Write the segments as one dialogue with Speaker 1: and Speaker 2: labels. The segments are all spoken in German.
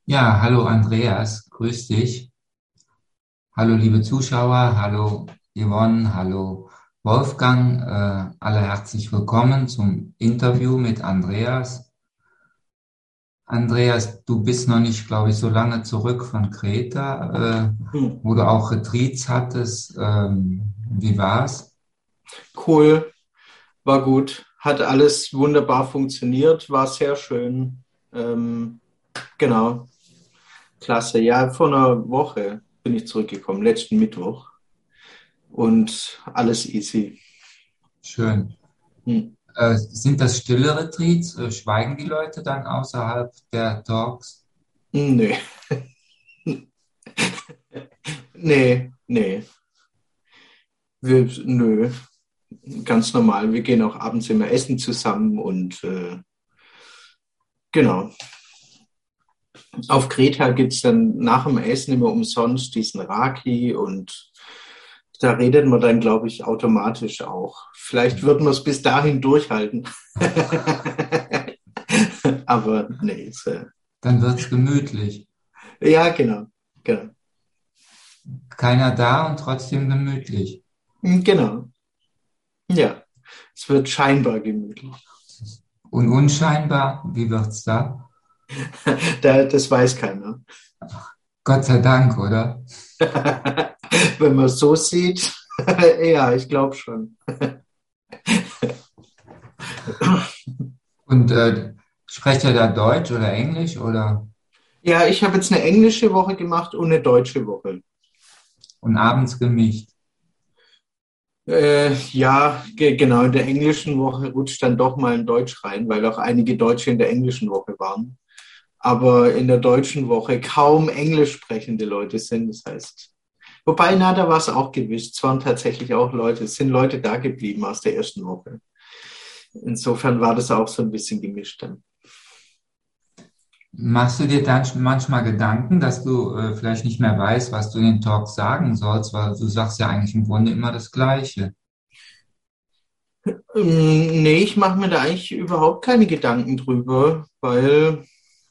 Speaker 1: Ja, hallo Andreas, grüß dich. Hallo liebe Zuschauer, hallo Yvonne, hallo Wolfgang. Alle herzlich willkommen zum Interview mit Andreas. Andreas, du bist noch nicht, glaube ich, so lange zurück von Kreta,
Speaker 2: Hm.
Speaker 1: wo du auch Retreats hattest. Wie war's?
Speaker 2: Cool, war gut, hat alles wunderbar funktioniert, war sehr schön. Genau, klasse. Ja, vor einer Woche bin ich zurückgekommen, letzten Mittwoch und alles easy.
Speaker 1: Schön.
Speaker 2: Hm.
Speaker 1: Sind das stille Retreats? Schweigen die Leute dann außerhalb der Talks?
Speaker 2: Nee, nee. Nö, ganz normal. Wir gehen auch abends immer essen zusammen und genau. Auf Kreta gibt es dann nach dem Essen immer umsonst diesen Raki und da redet man dann, glaube ich, automatisch auch. Vielleicht wird man es bis dahin durchhalten. Aber nee,
Speaker 1: Dann wird's gemütlich.
Speaker 2: ja, genau.
Speaker 1: Keiner da und trotzdem gemütlich.
Speaker 2: Genau, ja. Es wird scheinbar gemütlich.
Speaker 1: Und unscheinbar, wie wird's da?
Speaker 2: Das weiß keiner.
Speaker 1: Gott sei Dank, oder?
Speaker 2: Wenn man es so sieht, ja, ich glaube schon.
Speaker 1: Und sprecht ihr da Deutsch oder Englisch oder
Speaker 2: Ja, ich habe jetzt eine englische Woche gemacht und eine deutsche Woche.
Speaker 1: und abends gemischt?
Speaker 2: Ja, genau. In der englischen Woche rutscht dann doch mal ein Deutsch rein, weil auch einige Deutsche in der englischen Woche waren. Aber in der deutschen Woche kaum englisch sprechende Leute sind. Das heißt, wobei, na, da war es auch gewischt. Es waren tatsächlich auch Leute, es sind Leute da geblieben aus der ersten Woche. Insofern war das auch so ein bisschen gemischt dann.
Speaker 1: Machst du dir dann manchmal Gedanken, dass du vielleicht nicht mehr weißt, was du in den Talks sagen sollst, weil du sagst ja eigentlich im Grunde immer das Gleiche.
Speaker 2: Nee, ich mache mir da eigentlich überhaupt keine Gedanken drüber, weil,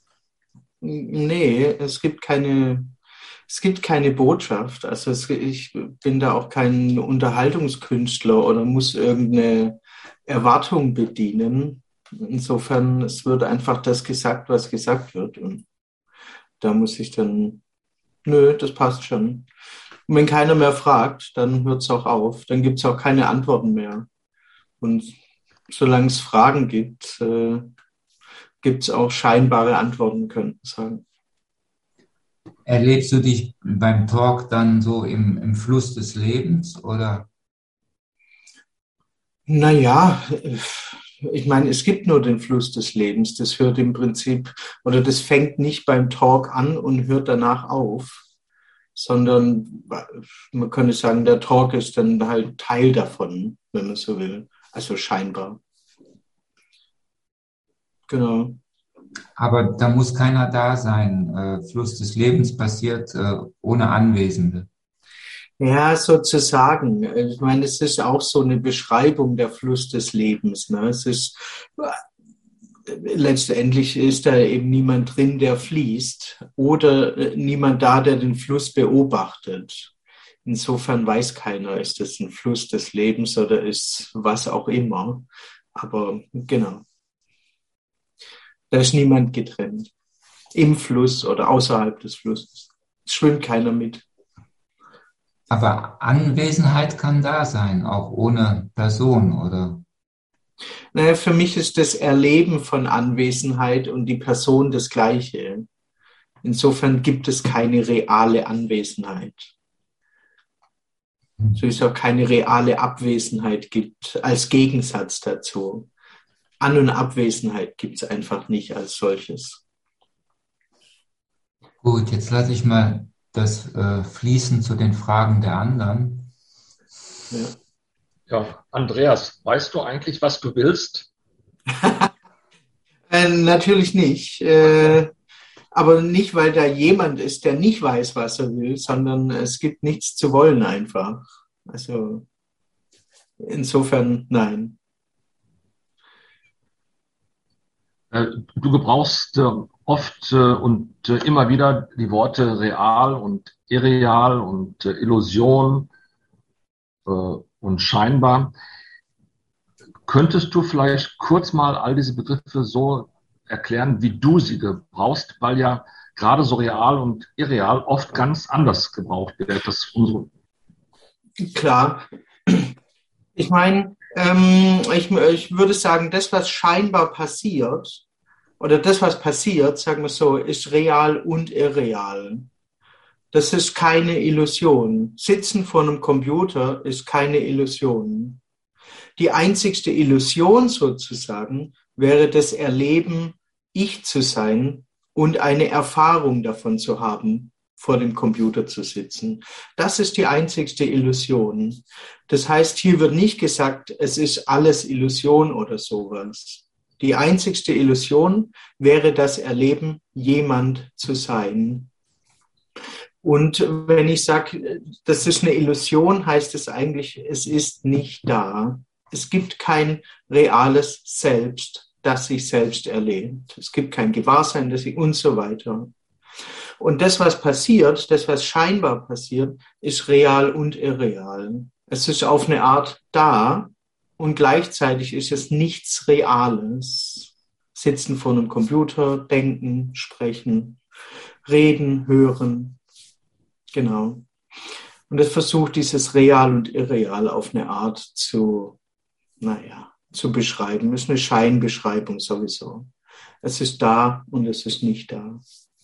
Speaker 2: nee, es gibt keine Botschaft. Also ich bin da auch kein Unterhaltungskünstler oder muss irgendeine Erwartung bedienen. Insofern, es wird einfach das gesagt, was gesagt wird. Und da muss ich dann, nö, das passt schon. Und wenn keiner mehr fragt, dann hört es auch auf. Dann gibt es auch keine Antworten mehr. Und solange es Fragen gibt, gibt es auch scheinbare Antworten, könnte man sagen.
Speaker 1: Erlebst du dich beim Talk dann so im Fluss des Lebens oder?
Speaker 2: Naja, ich meine, es gibt nur den Fluss des Lebens. Das hört im Prinzip, oder das fängt nicht beim Talk an und hört danach auf, sondern man könnte sagen, der Talk ist dann halt Teil davon, wenn man so will. Also scheinbar. Genau.
Speaker 1: Aber da muss keiner da sein. Fluss des Lebens passiert ohne Anwesende.
Speaker 2: Ja, sozusagen. Ich meine, es ist auch so eine Beschreibung der Fluss des Lebens. Ne? Es ist letztendlich ist da eben niemand drin, der fließt oder niemand da, der den Fluss beobachtet. Insofern weiß keiner, ist es ein Fluss des Lebens oder ist was auch immer. Aber genau, da ist niemand getrennt. Im Fluss oder außerhalb des Flusses. Es schwimmt keiner mit.
Speaker 1: Aber Anwesenheit kann da sein, auch ohne Person, oder?
Speaker 2: Naja, für mich ist das Erleben von Anwesenheit und die Person das Gleiche. Insofern gibt es keine reale Anwesenheit. So ist auch keine reale Abwesenheit gibt als Gegensatz dazu. An- und Abwesenheit gibt es einfach nicht als solches.
Speaker 1: Gut, jetzt lasse ich mal das fließen zu den Fragen der anderen.
Speaker 2: Ja.
Speaker 3: Ja, Andreas, weißt du eigentlich, was du willst?
Speaker 2: Natürlich nicht.
Speaker 3: Okay.
Speaker 2: Aber nicht, weil da jemand ist, der nicht weiß, was er will, sondern es gibt nichts zu wollen einfach. Also insofern nein.
Speaker 3: Du gebrauchst oft und immer wieder die Worte real und irreal und Illusion und scheinbar. Könntest du vielleicht kurz mal all diese Begriffe so erklären, wie du sie gebrauchst, weil ja gerade so real und irreal oft ganz anders gebraucht wird. Das unsere
Speaker 2: Klar. Ich meine, ich würde sagen, das, was scheinbar passiert, oder das, was passiert, sagen wir so, ist real und irreal. Das ist keine Illusion. Sitzen vor einem Computer ist keine Illusion. Die einzigste Illusion sozusagen wäre das Erleben, ich zu sein und eine Erfahrung davon zu haben, vor dem Computer zu sitzen. Das ist die einzigste Illusion. Das heißt, hier wird nicht gesagt, es ist alles Illusion oder sowas. Die einzigste Illusion wäre das Erleben, jemand zu sein. Und wenn ich sage, das ist eine Illusion, heißt es eigentlich, es ist nicht da. Es gibt kein reales Selbst, das sich selbst erlebt. Es gibt kein Gewahrsein, das sich und so weiter. Und das, was passiert, das, was scheinbar passiert, ist real und irreal. Es ist auf eine Art da und gleichzeitig ist es nichts Reales. Sitzen vor einem Computer, denken, sprechen, reden, hören. Genau. Und es versucht, dieses Real und Irreal auf eine Art zu beschreiben. Das ist eine Scheinbeschreibung sowieso. Es ist da und es ist nicht da.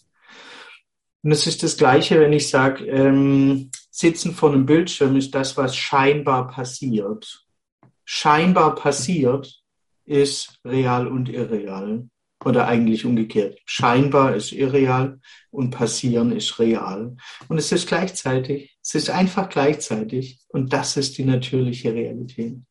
Speaker 2: Und es ist das Gleiche, wenn ich sage, Sitzen vor einem Bildschirm ist das, was scheinbar passiert. Scheinbar passiert ist real und irreal. Oder eigentlich umgekehrt. Scheinbar ist irreal und passieren ist real. Und es ist gleichzeitig. Es ist einfach gleichzeitig. Und das ist die natürliche Realität.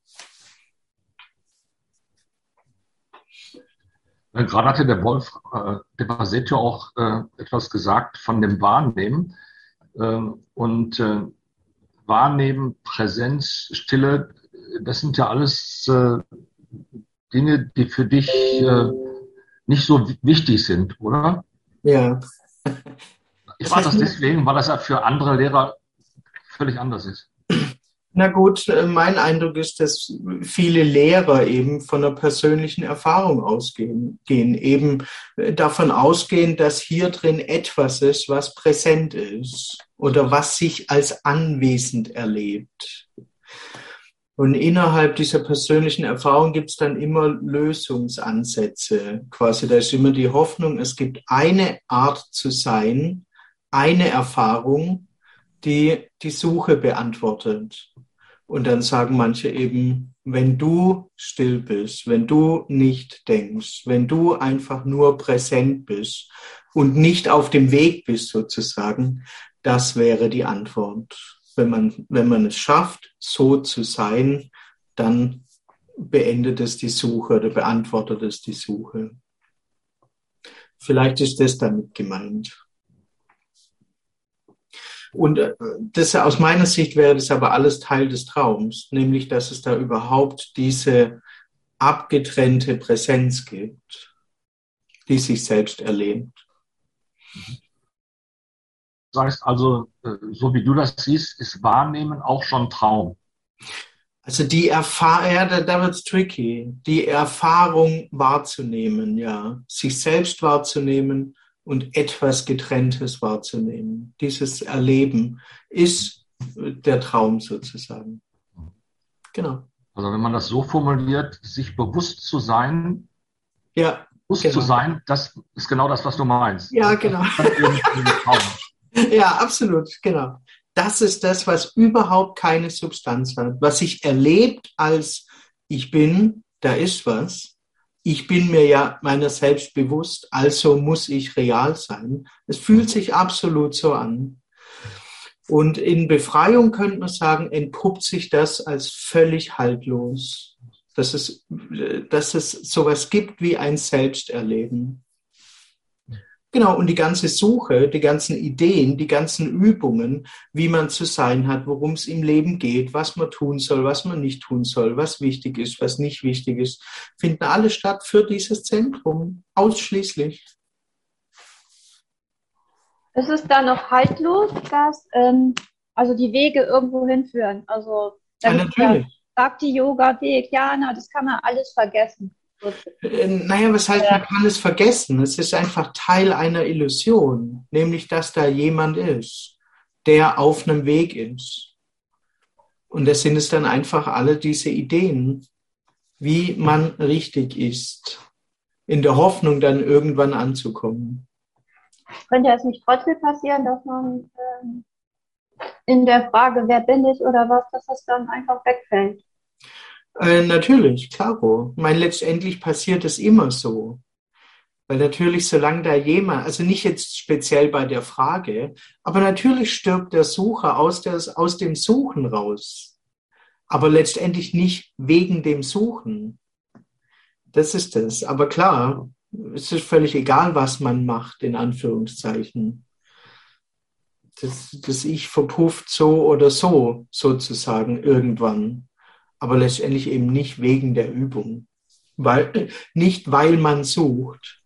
Speaker 3: Gerade hatte der Wolf de Passetto auch etwas gesagt von dem Wahrnehmen. Und Wahrnehmen, Präsenz, Stille, das sind ja alles Dinge, die für dich nicht so wichtig sind, oder?
Speaker 2: Ja.
Speaker 3: Ich frage das deswegen, weil das ja für andere Lehrer völlig anders ist.
Speaker 2: Na gut, mein Eindruck ist, dass viele Lehrer eben von einer persönlichen Erfahrung ausgehen, eben davon ausgehen, dass hier drin etwas ist, was präsent ist oder was sich als anwesend erlebt. Und innerhalb dieser persönlichen Erfahrung gibt es dann immer Lösungsansätze. Quasi, da ist immer die Hoffnung, es gibt eine Art zu sein, eine Erfahrung, die die Suche beantwortet. Und dann sagen manche eben, wenn du still bist, wenn du nicht denkst, wenn du einfach nur präsent bist und nicht auf dem Weg bist sozusagen, das wäre die Antwort. Wenn man es schafft, so zu sein, dann beendet es die Suche oder beantwortet es die Suche. Vielleicht ist das damit gemeint. Und das, aus meiner Sicht wäre das aber alles Teil des Traums, nämlich, dass es da überhaupt diese abgetrennte Präsenz gibt, die sich selbst erlebt.
Speaker 3: Das heißt also, so wie du das siehst, ist Wahrnehmen auch schon Traum.
Speaker 2: Also die Erfahrung, ja, da wird's tricky, die Erfahrung wahrzunehmen, ja, sich selbst wahrzunehmen und etwas Getrenntes wahrzunehmen. Dieses Erleben ist der Traum sozusagen. Genau.
Speaker 3: Also wenn man das so formuliert, sich bewusst zu sein,
Speaker 2: ja,
Speaker 3: bewusst zu sein, das ist genau das, was du meinst.
Speaker 2: Ja, genau. Ja, absolut, genau. Das ist das, was überhaupt keine Substanz hat. Was sich erlebt als ich bin, da ist was. Ich bin mir ja meiner selbst bewusst, also muss ich real sein. Es fühlt sich absolut so an. Und in Befreiung könnte man sagen, entpuppt sich das als völlig haltlos. Dass es sowas gibt wie ein Selbsterleben. Genau, und die ganze Suche, die ganzen Ideen, die ganzen Übungen, wie man zu sein hat, worum es im Leben geht, was man tun soll, was man nicht tun soll, was wichtig ist, was nicht wichtig ist, finden alle statt für dieses Zentrum, ausschließlich.
Speaker 4: Ist es dann noch haltlos, dass also die Wege irgendwo hinführen? Also
Speaker 2: Ja, natürlich.
Speaker 4: Bhakti-Yoga-Weg, ja, na, das kann man alles vergessen.
Speaker 2: Naja, was heißt, man kann es vergessen? Es ist einfach Teil einer Illusion, nämlich, dass da jemand ist, der auf einem Weg ist. Und das sind es dann einfach alle diese Ideen, wie man richtig ist, in der Hoffnung, dann irgendwann anzukommen.
Speaker 4: Könnte es nicht trotzdem passieren, dass man in der Frage, wer bin ich oder was, dass das dann einfach wegfällt?
Speaker 2: Natürlich, klaro. Ich meine, letztendlich passiert es immer so. Weil natürlich, solange da jemand, also nicht jetzt speziell bei der Frage, aber natürlich stirbt der Sucher aus dem Suchen raus. Aber letztendlich nicht wegen dem Suchen. Das ist das. Aber klar, es ist völlig egal, was man macht, in Anführungszeichen. Das Ich verpufft so oder so, sozusagen, irgendwann. Aber letztendlich eben nicht wegen der Übung. Nicht, weil man sucht.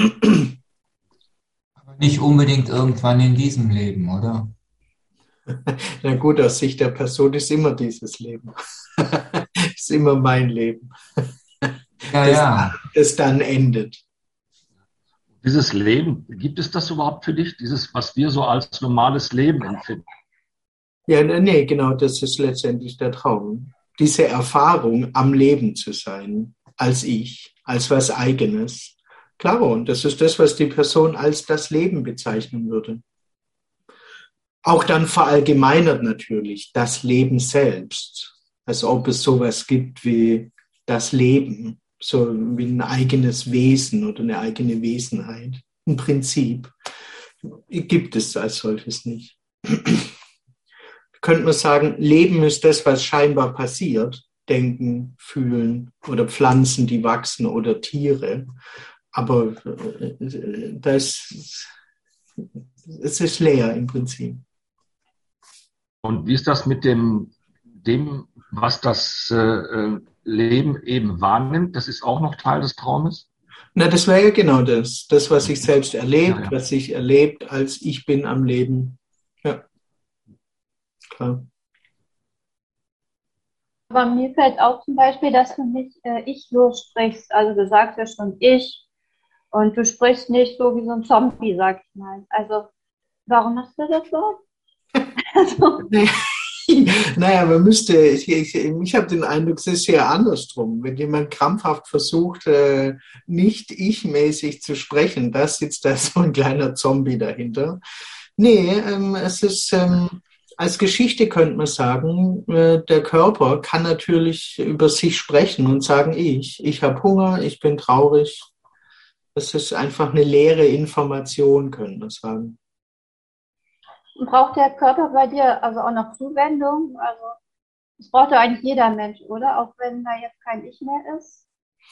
Speaker 1: Aber nicht unbedingt irgendwann in diesem Leben, oder?
Speaker 2: Na gut, aus Sicht der Person ist immer dieses Leben. Ist immer mein Leben. Das dann endet.
Speaker 3: Dieses Leben, gibt es das überhaupt für dich? Dieses, was wir so als normales Leben empfinden?
Speaker 2: Ja, nee, genau, das ist letztendlich der Traum. Diese Erfahrung, am Leben zu sein, als ich, als was Eigenes. Klar, und das ist das, was die Person als das Leben bezeichnen würde. Auch dann verallgemeinert natürlich, das Leben selbst. Als ob es sowas gibt wie das Leben, so wie ein eigenes Wesen oder eine eigene Wesenheit. Ein Prinzip gibt es als solches nicht. Könnte man sagen, Leben ist das, was scheinbar passiert. Denken, fühlen oder Pflanzen, die wachsen oder Tiere. Aber es ist leer im Prinzip.
Speaker 3: Und wie ist das mit dem was das Leben eben wahrnimmt? Das ist auch noch Teil des Traumes?
Speaker 2: Na, das wäre ja genau das, was ich selbst erlebt, was ich erlebt, als ich bin am Leben. Ja, klar.
Speaker 4: Aber mir fällt auch zum Beispiel, dass du nicht ich-los sprichst. Also du sagst ja schon ich und du sprichst nicht so wie so ein Zombie, sag ich mal. Also warum machst du das so? Also,
Speaker 2: Naja, man müsste, ich habe den Eindruck, es ist ja andersrum. Wenn jemand krampfhaft versucht, nicht ich-mäßig zu sprechen, da sitzt da so ein kleiner Zombie dahinter. Nee, es ist, als Geschichte könnte man sagen, der Körper kann natürlich über sich sprechen und sagen, ich habe Hunger, ich bin traurig. Das ist einfach eine leere Information, könnte man sagen.
Speaker 4: braucht der Körper bei dir also auch noch Zuwendung? Also das braucht ja eigentlich jeder Mensch, oder? Auch wenn da jetzt kein Ich mehr ist?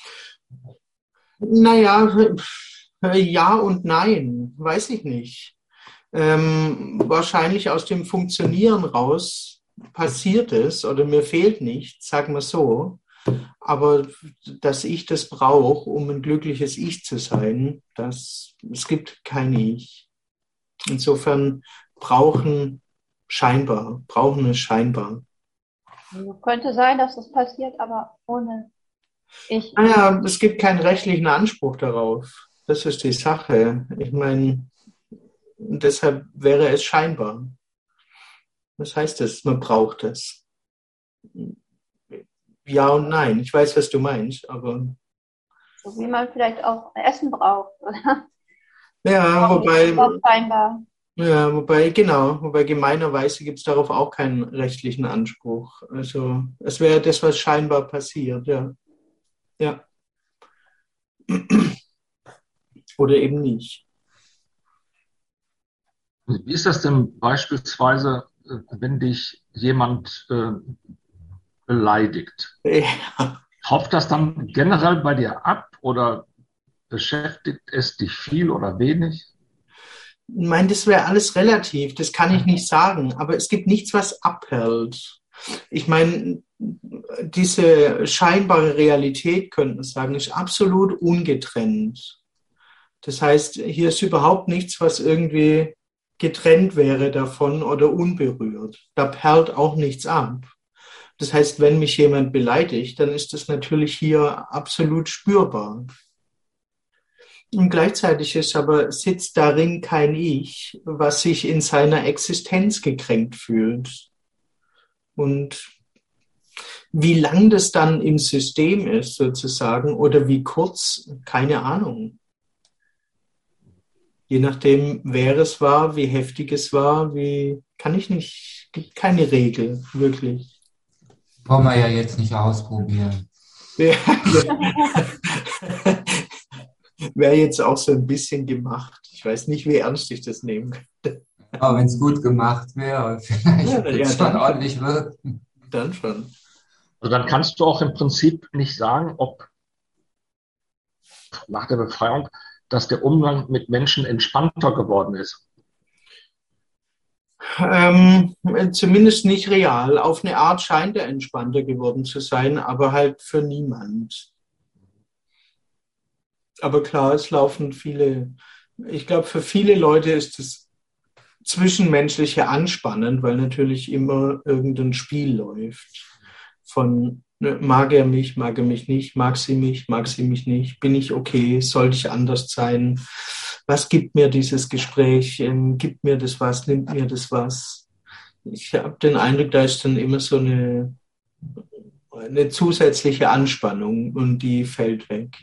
Speaker 2: Naja, ja und nein, weiß ich nicht. Wahrscheinlich aus dem Funktionieren raus passiert es oder mir fehlt nichts, sagen wir so. Aber dass ich das brauche, um ein glückliches Ich zu sein, es gibt kein Ich. Insofern brauchen es scheinbar.
Speaker 4: Also könnte sein, dass das passiert, aber ohne Ich.
Speaker 2: Naja, es gibt keinen rechtlichen Anspruch darauf. Das ist die Sache. Ich meine, deshalb wäre es scheinbar. Was heißt das? Man braucht es. Ja und nein. Ich weiß, was du meinst, aber.
Speaker 4: So wie man vielleicht auch Essen braucht, oder?
Speaker 2: Ja,
Speaker 4: Scheinbar.
Speaker 2: wobei gemeinerweise gibt es darauf auch keinen rechtlichen Anspruch. Also es wäre das, was scheinbar passiert, ja. Ja. Oder eben nicht.
Speaker 3: Wie ist das denn beispielsweise, wenn dich jemand beleidigt?
Speaker 2: Ja.
Speaker 3: Haucht das dann generell bei dir ab oder beschäftigt es dich viel oder wenig?
Speaker 2: Ich meine, das wäre alles relativ, das kann ich nicht sagen, aber es gibt nichts, was abhält. Ich meine, diese scheinbare Realität, könnte man sagen, ist absolut ungetrennt. Das heißt, hier ist überhaupt nichts, was irgendwie getrennt wäre davon oder unberührt. Da perlt auch nichts ab. Das heißt, wenn mich jemand beleidigt, dann ist das natürlich hier absolut spürbar. Und gleichzeitig sitzt darin kein Ich, was sich in seiner Existenz gekränkt fühlt. Und wie lang das dann im System ist, sozusagen, oder wie kurz, keine Ahnung. Je nachdem, wer es war, wie heftig es war, kann ich nicht, gibt keine Regel, wirklich.
Speaker 1: Wollen wir ja jetzt nicht ausprobieren.
Speaker 2: Wäre jetzt auch so ein bisschen gemacht. Ich weiß nicht, wie ernst ich das nehmen könnte.
Speaker 1: Aber wenn es gut gemacht wäre, vielleicht würde es schon ordentlich wirken.
Speaker 2: Dann schon.
Speaker 3: Also dann kannst du auch im Prinzip nicht sagen, ob nach der Befreiung, dass der Umgang mit Menschen entspannter geworden ist.
Speaker 2: Zumindest nicht real. Auf eine Art scheint er entspannter geworden zu sein, aber halt für niemand. Aber klar, es laufen ich glaube, für viele Leute ist das Zwischenmenschliche anspannend, weil natürlich immer irgendein Spiel läuft. Von mag er mich nicht, mag sie mich nicht, bin ich okay, sollte ich anders sein? Was gibt mir dieses Gespräch? Gibt mir das was? Nimmt mir das was? Ich habe den Eindruck, da ist dann immer so eine zusätzliche Anspannung und die fällt weg.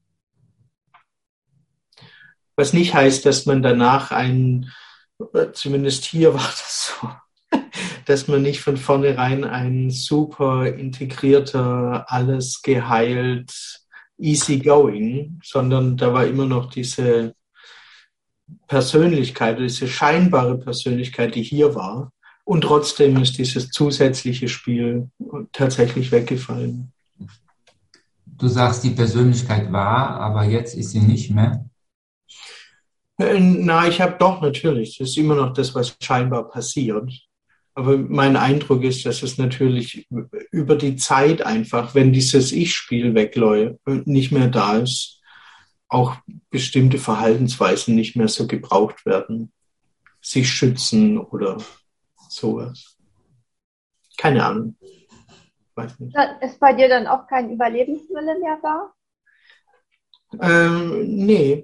Speaker 2: Was nicht heißt, dass man danach zumindest hier war das so, dass man nicht von vornherein ein super integrierter, alles geheilt, easy going, sondern da war immer noch diese Persönlichkeit, diese scheinbare Persönlichkeit, die hier war. Und trotzdem ist dieses zusätzliche Spiel tatsächlich weggefallen.
Speaker 1: Du sagst, die Persönlichkeit war, aber jetzt ist sie nicht mehr.
Speaker 2: Ich habe doch natürlich, das ist immer noch das, was scheinbar passiert. Aber mein Eindruck ist, dass es natürlich über die Zeit einfach, wenn dieses Ich-Spiel wegläuft und nicht mehr da ist, auch bestimmte Verhaltensweisen nicht mehr so gebraucht werden. Sich schützen oder sowas. Keine Ahnung. Weiß nicht.
Speaker 4: Ist bei dir dann auch kein Überlebenswille mehr da?
Speaker 2: Nee.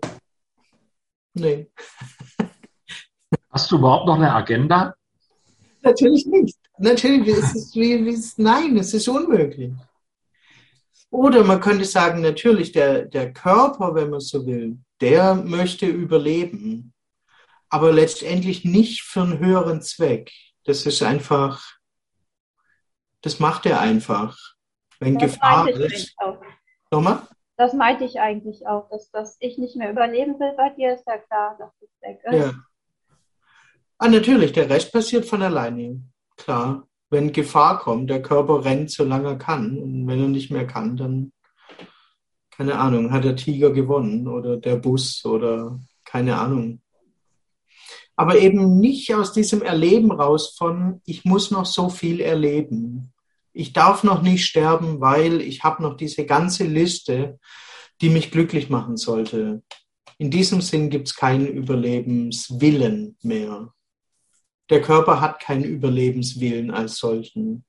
Speaker 3: Hast du überhaupt noch eine Agenda?
Speaker 2: Natürlich nicht. Natürlich ist es nein, es ist unmöglich. Oder man könnte sagen, natürlich, der Körper, wenn man so will, der möchte überleben, aber letztendlich nicht für einen höheren Zweck. Das ist einfach, das macht er einfach. Wenn
Speaker 4: Das
Speaker 2: Gefahr
Speaker 4: meinte ich
Speaker 2: ist.
Speaker 4: eigentlich auch.
Speaker 2: Nochmal?
Speaker 4: Das meinte ich eigentlich auch, dass ich nicht mehr überleben will bei dir, ist ja klar, dass es weg ist.
Speaker 2: Ja. Natürlich, der Rest passiert von alleine. Klar, wenn Gefahr kommt, der Körper rennt, solange er kann. Und wenn er nicht mehr kann, dann, keine Ahnung, hat der Tiger gewonnen oder der Bus oder keine Ahnung. Aber eben nicht aus diesem Erleben raus von, ich muss noch so viel erleben. Ich darf noch nicht sterben, weil ich habe noch diese ganze Liste, die mich glücklich machen sollte. In diesem Sinn gibt es keinen Überlebenswillen mehr. Der Körper hat keinen Überlebenswillen als solchen.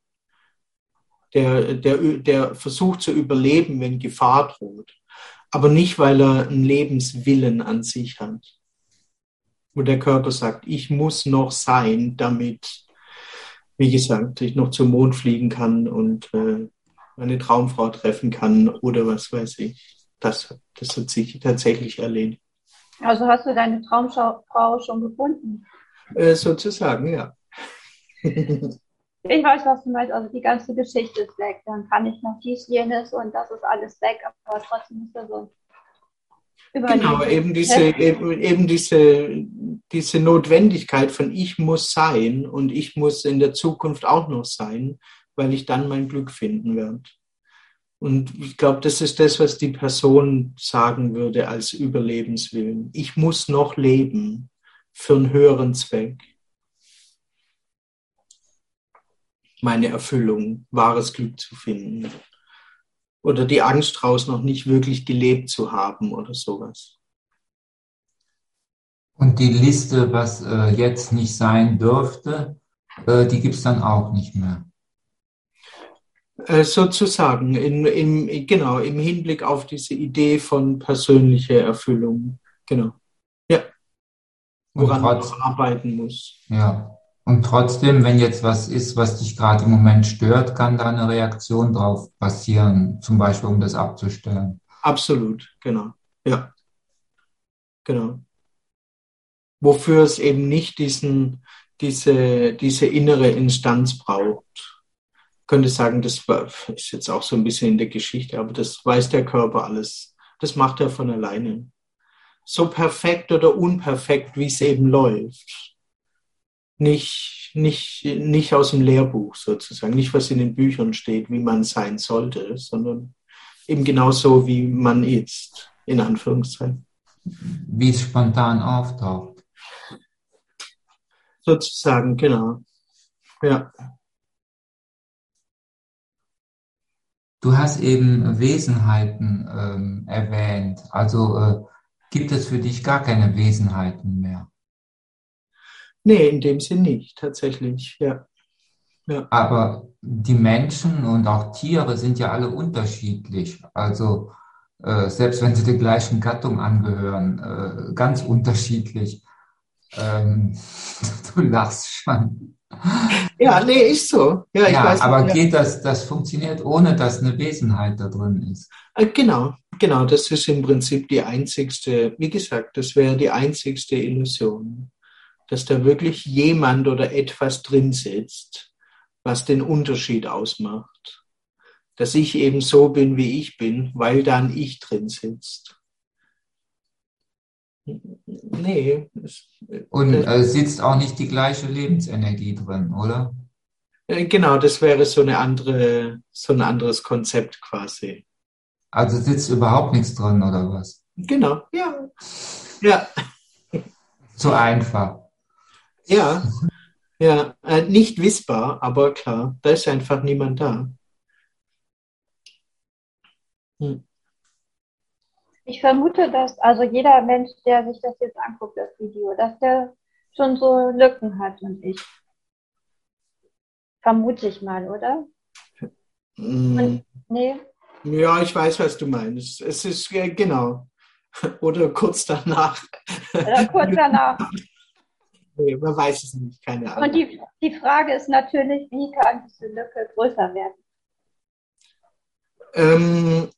Speaker 2: Der versucht zu überleben, wenn Gefahr droht. Aber nicht, weil er einen Lebenswillen an sich hat. Wo der Körper sagt, ich muss noch sein, damit, wie gesagt, ich noch zum Mond fliegen kann und meine Traumfrau treffen kann oder was weiß ich. Das hat sich tatsächlich erledigt.
Speaker 4: Also hast du deine Traumfrau schon gefunden?
Speaker 2: Sozusagen, ja.
Speaker 4: Ich weiß, was du meinst. Also die ganze Geschichte ist weg. Dann kann ich noch dies, jenes und das ist alles weg. Aber trotzdem ist da so
Speaker 2: Genau, eben diese Notwendigkeit von ich muss sein und ich muss in der Zukunft auch noch sein, weil ich dann mein Glück finden werde. Und ich glaube, das ist das, was die Person sagen würde als Überlebenswillen. Ich muss noch leben. für einen höheren Zweck. Meine Erfüllung, wahres Glück zu finden. Oder die Angst daraus noch nicht wirklich gelebt zu haben oder sowas.
Speaker 1: Und die Liste, was jetzt nicht sein dürfte, die gibt es dann auch nicht mehr.
Speaker 2: Sozusagen, genau, im Hinblick auf diese Idee von persönlicher Erfüllung. Genau. Ja. Woran man arbeiten muss.
Speaker 1: Ja. Und trotzdem, wenn jetzt was ist, was dich gerade im Moment stört, kann da eine Reaktion drauf passieren, zum Beispiel, um das abzustellen.
Speaker 2: Absolut, genau. Ja. Genau. Wofür es eben nicht diese innere Instanz braucht. Ich könnte sagen, das ist jetzt auch so ein bisschen in der Geschichte, aber das weiß der Körper alles. Das macht er von alleine. So perfekt oder unperfekt, wie es eben läuft. Nicht aus dem Lehrbuch sozusagen, nicht was in den Büchern steht, wie man sein sollte, sondern eben genauso, wie man ist, in Anführungszeichen.
Speaker 1: Wie es spontan auftaucht.
Speaker 2: Sozusagen, genau. Ja.
Speaker 1: Du hast eben Wesenheiten erwähnt. Also gibt es für dich gar keine Wesenheiten mehr?
Speaker 2: Nee, in dem Sinn nicht, tatsächlich, ja. Ja.
Speaker 1: Aber die Menschen und auch Tiere sind ja alle unterschiedlich. Also selbst wenn sie der gleichen Gattung angehören, ganz unterschiedlich. Du lachst schon.
Speaker 2: Ja, nee, ist so. Ja, ich weiß.
Speaker 1: Aber
Speaker 2: Ja.
Speaker 1: geht das funktioniert, ohne dass eine Wesenheit da drin ist?
Speaker 2: Genau, das ist im Prinzip die einzigste, wie gesagt, das wäre die einzigste Illusion, dass da wirklich jemand oder etwas drin sitzt, was den Unterschied ausmacht. Dass ich eben so bin, wie ich bin, weil da ein Ich drin sitzt. Nee.
Speaker 1: Und sitzt auch nicht die gleiche Lebensenergie drin, oder?
Speaker 2: Genau, das wäre so ein anderes Konzept quasi.
Speaker 1: Also sitzt überhaupt nichts drin, oder was?
Speaker 2: Genau, ja. Ja.
Speaker 1: Zu einfach.
Speaker 2: Ja, ja. Nicht wissbar, aber klar, da ist einfach niemand da.
Speaker 4: Ich vermute, dass also jeder Mensch, der sich das jetzt anguckt, das Video, dass der schon so Lücken hat und ich. Vermute ich mal, oder? Und, nee?
Speaker 2: Ja, ich weiß, was du meinst. Es ist genau. Oder kurz danach.
Speaker 4: Oder kurz danach.
Speaker 2: Nee, man weiß es nicht, keine Ahnung.
Speaker 4: Und die Frage ist natürlich, wie kann diese Lücke größer werden?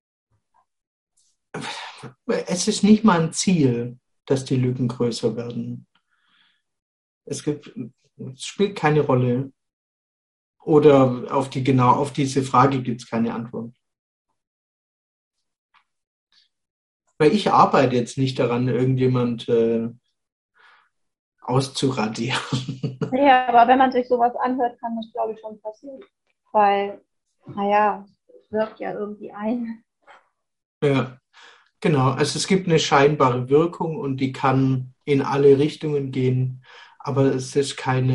Speaker 2: Es ist nicht mal ein Ziel, dass die Lücken größer werden. Es spielt keine Rolle. Oder auf diese Frage gibt es keine Antwort. Weil ich arbeite jetzt nicht daran, irgendjemand auszuradieren.
Speaker 4: Ja, aber wenn man sich sowas anhört, kann das, glaube ich, schon passieren. Weil, naja, es wirkt ja irgendwie ein.
Speaker 2: Ja, genau. Also es gibt eine scheinbare Wirkung und die kann in alle Richtungen gehen, aber es ist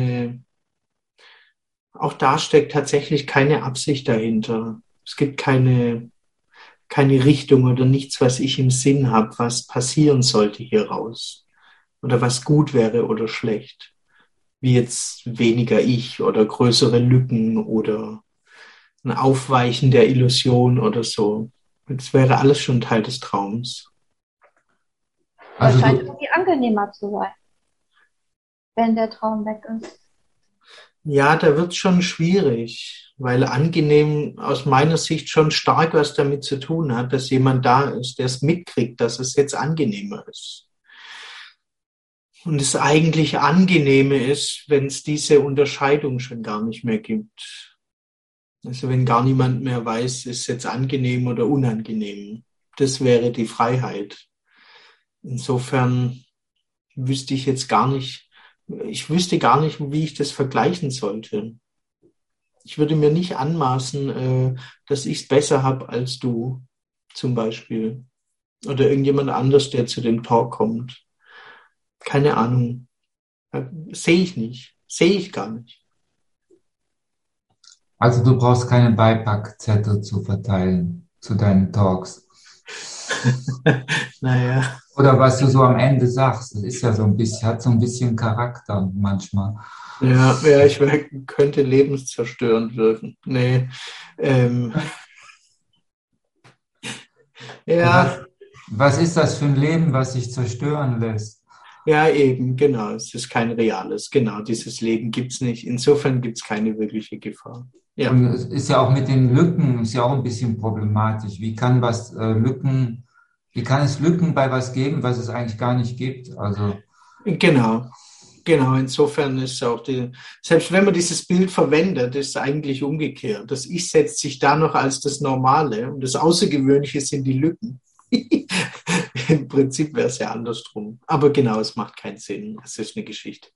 Speaker 2: auch da steckt tatsächlich keine Absicht dahinter. Es gibt keine Richtung oder nichts, was ich im Sinn habe, was passieren sollte hieraus. Oder was gut wäre oder schlecht. Wie jetzt weniger Ich oder größere Lücken oder ein Aufweichen der Illusion oder so. Das wäre alles schon Teil des Traums.
Speaker 4: Also scheint irgendwie angenehmer zu sein, wenn der Traum weg ist.
Speaker 2: Ja, da wird es schon schwierig, weil angenehm aus meiner Sicht schon stark was damit zu tun hat, dass jemand da ist, der es mitkriegt, dass es jetzt angenehmer ist. Und das eigentlich Angenehme ist, wenn es diese Unterscheidung schon gar nicht mehr gibt. Also wenn gar niemand mehr weiß, ist es jetzt angenehm oder unangenehm. Das wäre die Freiheit. Insofern wüsste ich jetzt gar nicht, wie ich das vergleichen sollte. Ich würde mir nicht anmaßen, dass ich es besser habe als du, zum Beispiel. Oder irgendjemand anders, der zu dem Talk kommt. Keine Ahnung. Sehe ich nicht. Sehe ich gar nicht.
Speaker 1: Also du brauchst keine Beipackzettel zu verteilen zu deinen Talks.
Speaker 2: Naja.
Speaker 1: Oder was du so am Ende sagst, das ist ja so ein bisschen, hat so ein bisschen Charakter manchmal.
Speaker 2: Ja, ich könnte lebenszerstörend wirken. Nee. Ja,
Speaker 1: Was, was ist das für ein Leben, was sich zerstören lässt?
Speaker 2: ja, eben, genau. Es ist kein reales. Genau, dieses Leben gibt es nicht. Insofern gibt es keine wirkliche Gefahr. Ja.
Speaker 1: Und es ist ja auch mit den Lücken, ist ja auch ein bisschen problematisch. Wie kann es Lücken bei was geben, was es eigentlich gar nicht gibt? Also,
Speaker 2: Genau. Genau, insofern ist auch selbst wenn man dieses Bild verwendet, ist es eigentlich umgekehrt. Das Ich setzt sich da noch als das Normale und das Außergewöhnliche sind die Lücken. Im Prinzip wäre es ja andersrum. Aber genau, es macht keinen Sinn. Es ist eine Geschichte.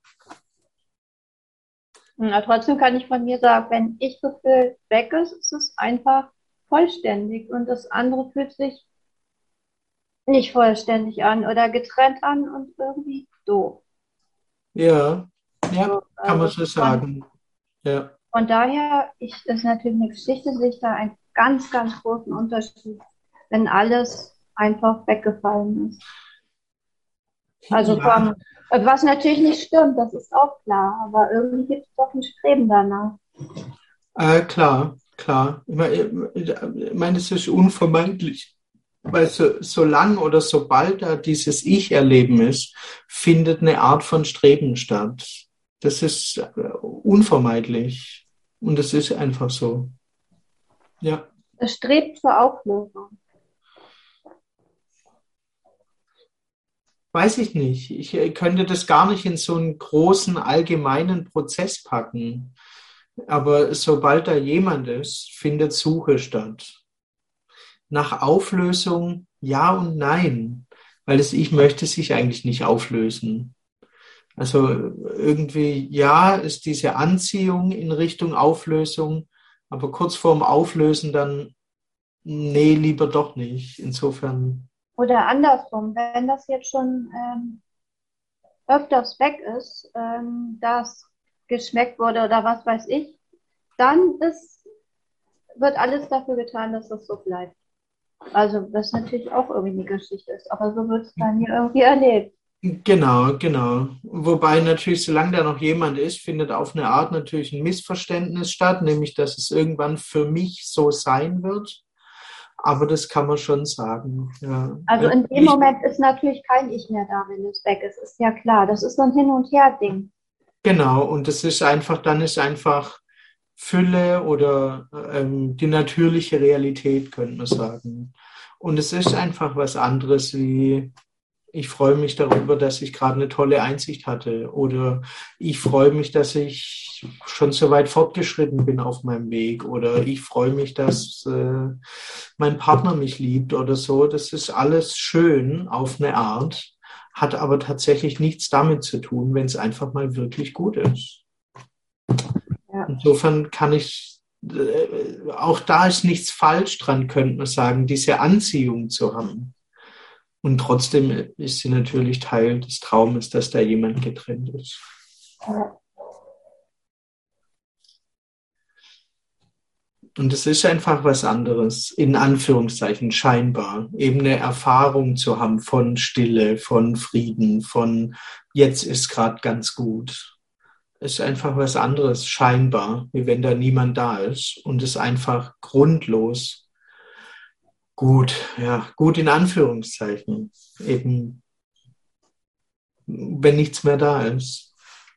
Speaker 4: Ja, trotzdem kann ich von mir sagen, wenn Ich-Gefühl weg ist, ist es einfach vollständig und das andere fühlt sich nicht vollständig an oder getrennt an und irgendwie doof.
Speaker 2: Ja, ja,
Speaker 4: So,
Speaker 2: kann man
Speaker 4: also
Speaker 2: so sagen. Ja,
Speaker 4: von daher ist natürlich eine Geschichte, sehe ich da einen ganz, ganz großen Unterschied, wenn alles einfach weggefallen ist. Also
Speaker 2: ja,
Speaker 4: was natürlich nicht stimmt, das ist auch klar, aber irgendwie gibt es doch ein Streben danach.
Speaker 2: klar, klar. Ich meine, es ist unvermeidlich. Weil solange oder sobald da dieses Ich-Erleben ist, findet eine Art von Streben statt. Das ist unvermeidlich. Und das ist einfach so. Ja.
Speaker 4: Es strebt zur Auflösung.
Speaker 2: Weiß ich nicht. Ich könnte das gar nicht in so einen großen allgemeinen Prozess packen. Aber sobald da jemand ist, findet Suche statt. Nach Auflösung ja und nein. Weil das Ich möchte sich eigentlich nicht auflösen. Also irgendwie, ja, ist diese Anziehung in Richtung Auflösung, aber kurz vorm Auflösen dann, nee, lieber doch nicht. Insofern,
Speaker 4: Oder andersrum, wenn das jetzt schon öfters weg ist, das geschmeckt wurde oder was weiß ich, dann wird alles dafür getan, dass das so bleibt. Also, das natürlich auch irgendwie eine Geschichte ist, aber so wird es bei mir irgendwie erlebt.
Speaker 2: genau, genau. Wobei natürlich, solange da noch jemand ist, findet auf eine Art natürlich ein Missverständnis statt, nämlich, dass es irgendwann für mich so sein wird. Aber das kann man schon sagen. Ja.
Speaker 4: Also in dem Moment ist natürlich kein Ich mehr da, wenn es weg ist, ist ja klar. Das ist so ein Hin- und Her-Ding.
Speaker 2: Genau, und das ist einfach, dann ist einfach Fülle oder die natürliche Realität, könnte man sagen. Und es ist einfach was anderes wie, ich freue mich darüber, dass ich gerade eine tolle Einsicht hatte. Oder ich freue mich, dass ich schon so weit fortgeschritten bin auf meinem Weg. Oder ich freue mich, dass mein Partner mich liebt oder so. Das ist alles schön auf eine Art, hat aber tatsächlich nichts damit zu tun, wenn es einfach mal wirklich gut ist.
Speaker 4: Ja.
Speaker 2: Insofern kann ich, auch da ist nichts falsch dran, könnte man sagen, diese Anziehung zu haben. Und trotzdem ist sie natürlich Teil des Traumes, dass da jemand getrennt ist.
Speaker 4: Ja.
Speaker 2: Und es ist einfach was anderes, in Anführungszeichen scheinbar, eben eine Erfahrung zu haben von Stille, von Frieden, von jetzt ist gerade ganz gut. Es ist einfach was anderes, scheinbar, wie wenn da niemand da ist und es einfach grundlos gut, ja, gut in Anführungszeichen, eben wenn nichts mehr da ist.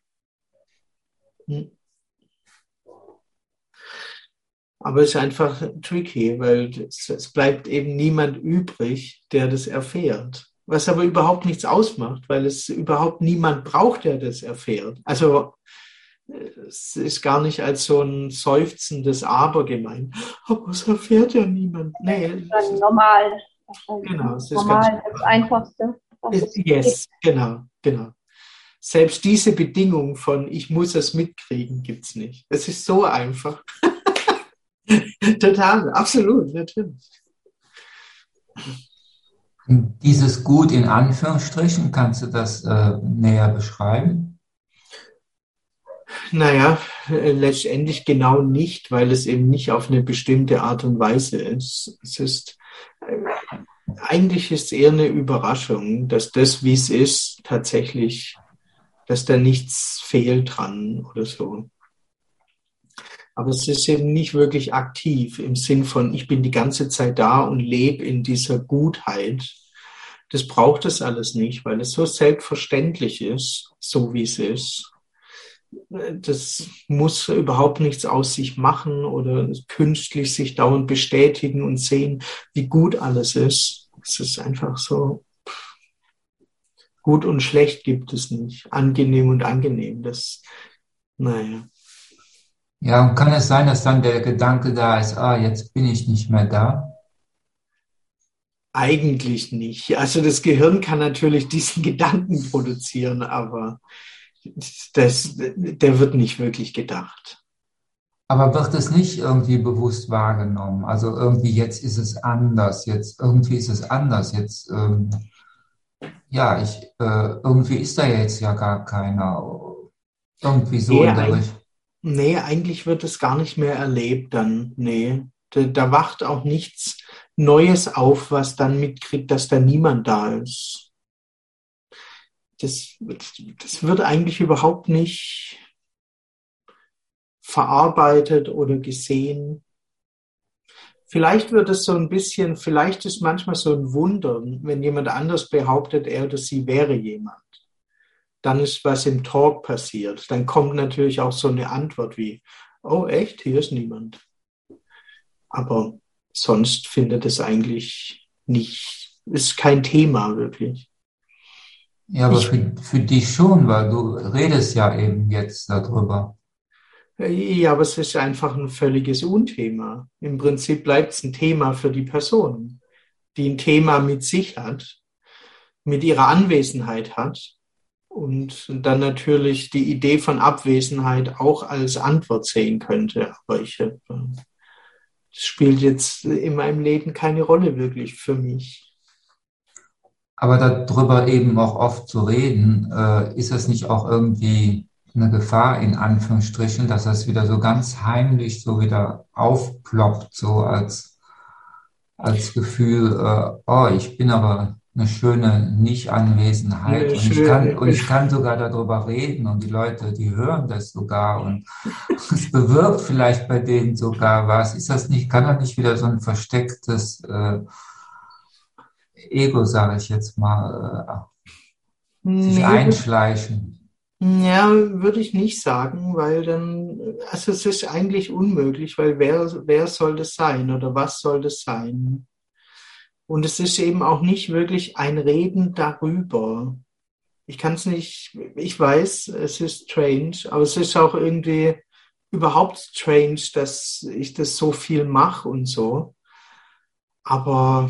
Speaker 2: Aber es ist einfach tricky, weil es bleibt eben niemand übrig, der das erfährt. Was aber überhaupt nichts ausmacht, weil es überhaupt niemand braucht, der das erfährt. Also es ist gar nicht als so ein seufzendes Aber gemeint. Aber es erfährt ja niemand. Nee,
Speaker 4: Dann normal.
Speaker 2: genau, es ist
Speaker 4: Normal, das Einfachste.
Speaker 2: yes, genau, genau. Selbst diese Bedingung von ich muss es mitkriegen, gibt es nicht. Es ist so einfach. Total, absolut, natürlich.
Speaker 1: Dieses Gut in Anführungsstrichen, kannst du das näher beschreiben?
Speaker 2: Naja, letztendlich genau nicht, weil es eben nicht auf eine bestimmte Art und Weise ist. Eigentlich ist es eher eine Überraschung, dass das, wie es ist, tatsächlich, dass da nichts fehlt dran oder so. Aber es ist eben nicht wirklich aktiv im Sinn von, ich bin die ganze Zeit da und lebe in dieser Gutheit. Das braucht es alles nicht, weil es so selbstverständlich ist, so wie es ist. Das muss überhaupt nichts aus sich machen oder künstlich sich dauernd bestätigen und sehen, wie gut alles ist. Es ist einfach so, gut und schlecht gibt es nicht. Angenehm und angenehm. Naja.
Speaker 1: Ja, und kann es sein, dass dann der Gedanke da ist, jetzt bin ich nicht mehr da?
Speaker 2: Eigentlich nicht. Also das Gehirn kann natürlich diesen Gedanken produzieren, aber der wird nicht wirklich gedacht.
Speaker 1: Aber wird es nicht irgendwie bewusst wahrgenommen? Also irgendwie jetzt ist es anders, jetzt irgendwie ist es anders, jetzt irgendwie ist da jetzt ja gar keiner, irgendwie so
Speaker 2: Nee,
Speaker 1: in der Richtung.
Speaker 2: nee, eigentlich wird es gar nicht mehr erlebt dann. Nee, da wacht auch nichts Neues auf, was dann mitkriegt, dass da niemand da ist. Das wird eigentlich überhaupt nicht verarbeitet oder gesehen. Vielleicht wird es so ein bisschen, vielleicht ist manchmal so ein Wunder, wenn jemand anders behauptet, er oder sie wäre jemand. Dann ist was im Talk passiert. Dann kommt natürlich auch so eine Antwort wie, oh echt, hier ist niemand. Aber sonst findet es eigentlich nicht, ist kein Thema wirklich.
Speaker 1: Ja, aber für dich schon, weil du redest ja eben jetzt darüber.
Speaker 2: Ja, aber es ist einfach ein völliges Unthema. Im Prinzip bleibt es ein Thema für die Person, die ein Thema mit sich hat, mit ihrer Anwesenheit hat und dann natürlich die Idee von Abwesenheit auch als Antwort sehen könnte. Aber das spielt jetzt in meinem Leben keine Rolle wirklich für mich.
Speaker 1: Aber darüber eben auch oft zu reden, ist das nicht auch irgendwie eine Gefahr in Anführungsstrichen, dass das wieder so ganz heimlich so wieder aufploppt, so als Gefühl, ich bin aber eine schöne Nicht-Anwesenheit und ich kann sogar darüber reden und die Leute, die hören das sogar und es bewirkt vielleicht bei denen sogar was. Ist das nicht, kann das nicht wieder so ein verstecktes Ego, sage ich jetzt mal, sich
Speaker 2: Nee,
Speaker 1: einschleichen?
Speaker 2: ja, würde ich nicht sagen, weil dann, also es ist eigentlich unmöglich, weil wer soll das sein oder was soll das sein? Und es ist eben auch nicht wirklich ein Reden darüber. Ich kann es nicht, ich weiß, es ist strange, aber es ist auch irgendwie überhaupt strange, dass ich das so viel mache und so. Aber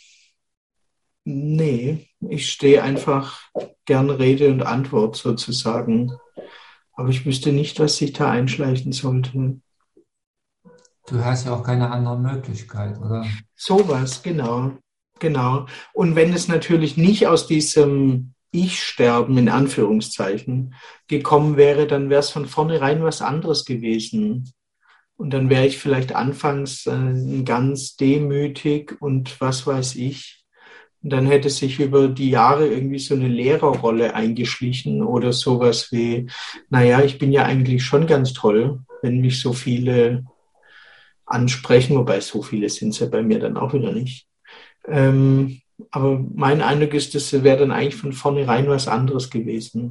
Speaker 2: nee, ich stehe einfach gern Rede und Antwort sozusagen. Aber ich wüsste nicht, was sich da einschleichen sollte.
Speaker 1: Du hast ja auch keine andere Möglichkeit, oder?
Speaker 2: Sowas, genau, genau. Und wenn es natürlich nicht aus diesem Ich-Sterben in Anführungszeichen gekommen wäre, dann wäre es von vornherein was anderes gewesen. Und dann wäre ich vielleicht anfangs ganz demütig und was weiß ich. Und dann hätte sich über die Jahre irgendwie so eine Lehrerrolle eingeschlichen oder sowas wie, naja, ich bin ja eigentlich schon ganz toll, wenn mich so viele ansprechen, wobei so viele sind es ja bei mir dann auch wieder nicht. Aber mein Eindruck ist, das wäre dann eigentlich von vornherein was anderes gewesen.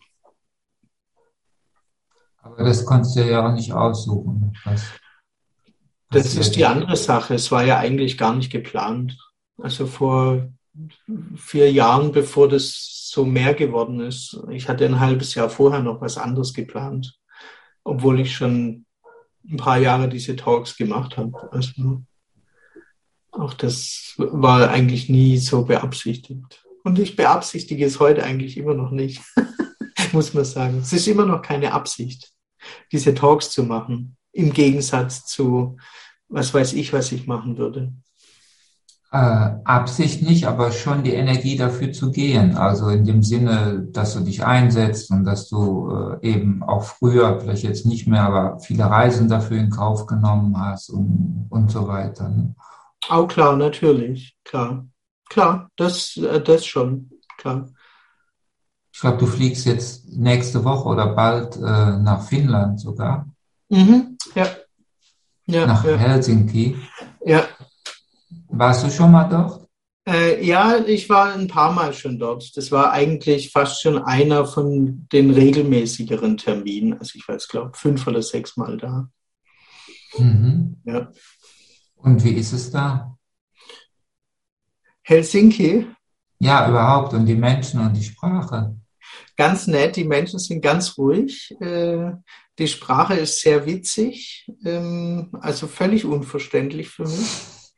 Speaker 1: Aber das konntest du ja auch nicht aussuchen, was
Speaker 2: Das ist
Speaker 1: passiert.
Speaker 2: die andere Sache. Es war ja eigentlich gar nicht geplant. Also vor 4 Jahren, bevor das so mehr geworden ist, ich hatte ein halbes Jahr vorher noch was anderes geplant, obwohl ich schon ein paar Jahre diese Talks gemacht habe. Also auch das war eigentlich nie so beabsichtigt. Und ich beabsichtige es heute eigentlich immer noch nicht, muss man sagen. Es ist immer noch keine Absicht, diese Talks zu machen, im Gegensatz zu, was weiß ich, was ich machen würde.
Speaker 1: Absicht nicht, aber schon die Energie dafür zu gehen. Also in dem Sinne, dass du dich einsetzt und dass du eben auch früher, vielleicht jetzt nicht mehr, aber viele Reisen dafür in Kauf genommen hast und so weiter. Ne?
Speaker 2: Auch klar, natürlich, klar. Klar, das schon, klar.
Speaker 1: Ich glaube, du fliegst jetzt nächste Woche oder bald nach Finnland sogar,
Speaker 2: Mhm, ja, ja,
Speaker 1: nach
Speaker 2: ja,
Speaker 1: Helsinki.
Speaker 2: ja.
Speaker 1: Warst du schon mal dort?
Speaker 2: Ja, ich war ein paar Mal schon dort. Das war eigentlich fast schon einer von den regelmäßigeren Terminen. Also ich war jetzt, glaube 5 oder 6 Mal da.
Speaker 1: Mhm.
Speaker 2: Ja.
Speaker 1: Und wie ist es da?
Speaker 2: Helsinki,
Speaker 1: Ja, überhaupt. Und die Menschen und die Sprache.
Speaker 2: ganz nett. Die Menschen sind ganz ruhig. Die Sprache ist sehr witzig, also völlig unverständlich für mich.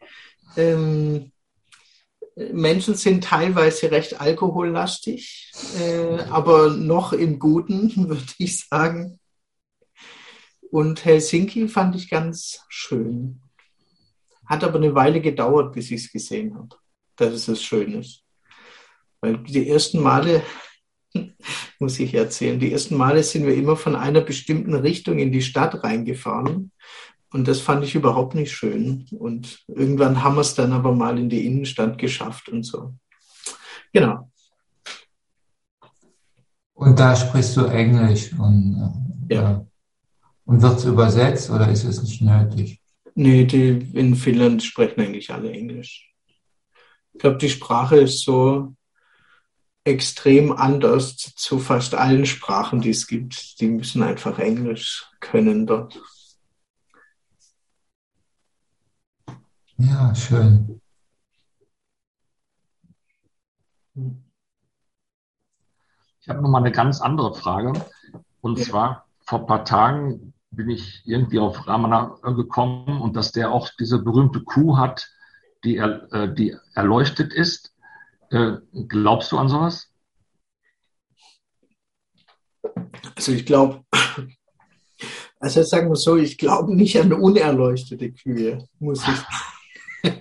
Speaker 2: Menschen sind teilweise recht alkohollastig, aber noch im Guten, würde ich sagen. Und Helsinki fand ich ganz schön. Hat aber eine Weile gedauert, bis ich es gesehen habe, dass es schön ist. Weil die ersten Male, muss ich erzählen, die ersten Male sind wir immer von einer bestimmten Richtung in die Stadt reingefahren. Und das fand ich überhaupt nicht schön. Und irgendwann haben wir es dann aber mal in die Innenstadt geschafft und so. Genau.
Speaker 1: Und da sprichst du Englisch
Speaker 2: Ja.
Speaker 1: und wird es übersetzt oder ist es nicht nötig?
Speaker 2: Nee, die in Finnland sprechen eigentlich alle Englisch. Ich glaube, die Sprache ist so extrem anders zu fast allen Sprachen, die es gibt. Die müssen einfach Englisch können dort.
Speaker 1: Ja, schön.
Speaker 3: Ich habe noch mal eine ganz andere Frage. Und
Speaker 2: Ja.
Speaker 3: zwar, vor ein paar Tagen bin ich irgendwie auf Ramana gekommen und dass der auch diese berühmte Kuh hat, die erleuchtet ist. Glaubst du an sowas?
Speaker 2: Also ich glaube, also sagen wir so, ich glaube nicht an unerleuchtete Kühe, muss ich.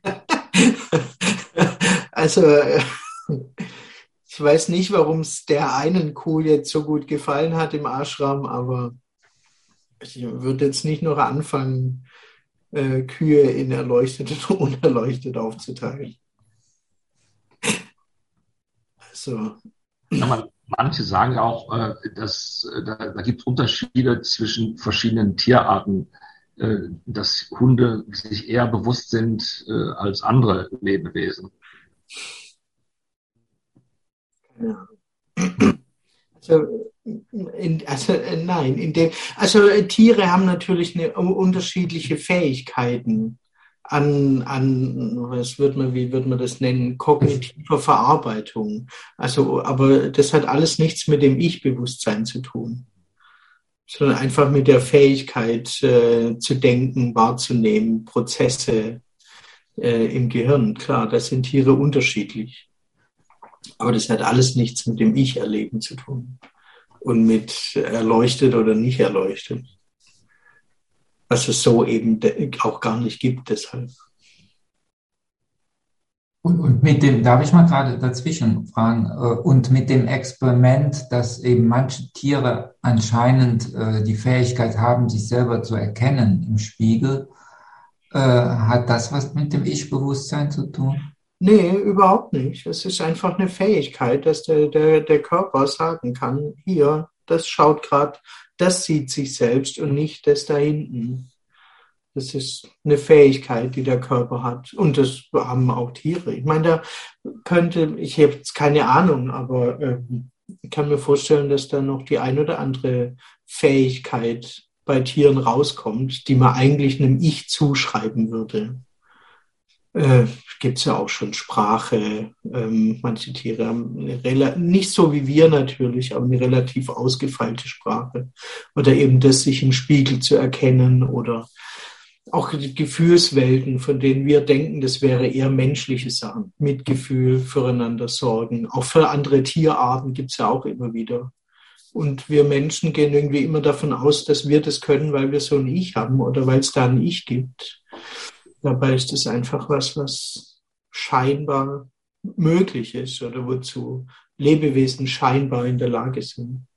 Speaker 2: Also ich weiß nicht, warum es der einen Kuh jetzt so gut gefallen hat im Ashram, aber ich würde jetzt nicht noch anfangen, Kühe in erleuchtet und unerleuchtet aufzuteilen. Also,
Speaker 3: Ja, manche sagen auch, dass da gibt es Unterschiede zwischen verschiedenen Tierarten, dass Hunde sich eher bewusst sind als andere Lebewesen.
Speaker 2: ja. Nein, Tiere haben natürlich unterschiedliche Fähigkeiten wie wird man das nennen, kognitiver Verarbeitung. Also, aber das hat alles nichts mit dem Ich-Bewusstsein zu tun, sondern einfach mit der Fähigkeit zu denken, wahrzunehmen, Prozesse im Gehirn. Klar, da sind Tiere unterschiedlich. Aber das hat alles nichts mit dem Ich-Erleben zu tun und mit erleuchtet oder nicht erleuchtet. Was es so eben auch gar nicht gibt, deshalb.
Speaker 1: Und mit dem, darf ich mal gerade dazwischen fragen, und mit dem Experiment, dass eben manche Tiere anscheinend die Fähigkeit haben, sich selber zu erkennen im Spiegel, hat das was mit dem Ich-Bewusstsein zu tun?
Speaker 2: Nee, überhaupt nicht. Es ist einfach eine Fähigkeit, dass der Körper sagen kann, hier, das schaut gerade, das sieht sich selbst und nicht das da hinten. Das ist eine Fähigkeit, die der Körper hat. Und das haben auch Tiere. Ich meine, ich habe jetzt keine Ahnung, aber ich kann mir vorstellen, dass da noch die ein oder andere Fähigkeit bei Tieren rauskommt, die man eigentlich einem Ich zuschreiben würde. Gibt es ja auch schon Sprache. Manche Tiere haben nicht so wie wir natürlich, aber eine relativ ausgefeilte Sprache. Oder eben das, sich im Spiegel zu erkennen oder auch die Gefühlswelten, von denen wir denken, das wäre eher menschliche Sachen. Mitgefühl, füreinander sorgen. Auch für andere Tierarten gibt es ja auch immer wieder. Und wir Menschen gehen irgendwie immer davon aus, dass wir das können, weil wir so ein Ich haben oder weil es da ein Ich gibt. Dabei ist es einfach was scheinbar möglich ist oder wozu Lebewesen scheinbar in der Lage sind.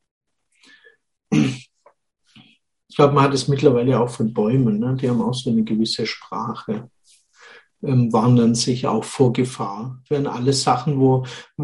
Speaker 2: Ich glaube, man hat es mittlerweile auch von Bäumen, ne? Die haben auch so eine gewisse Sprache, warnen sich auch vor Gefahr. Das wären alles Sachen, wo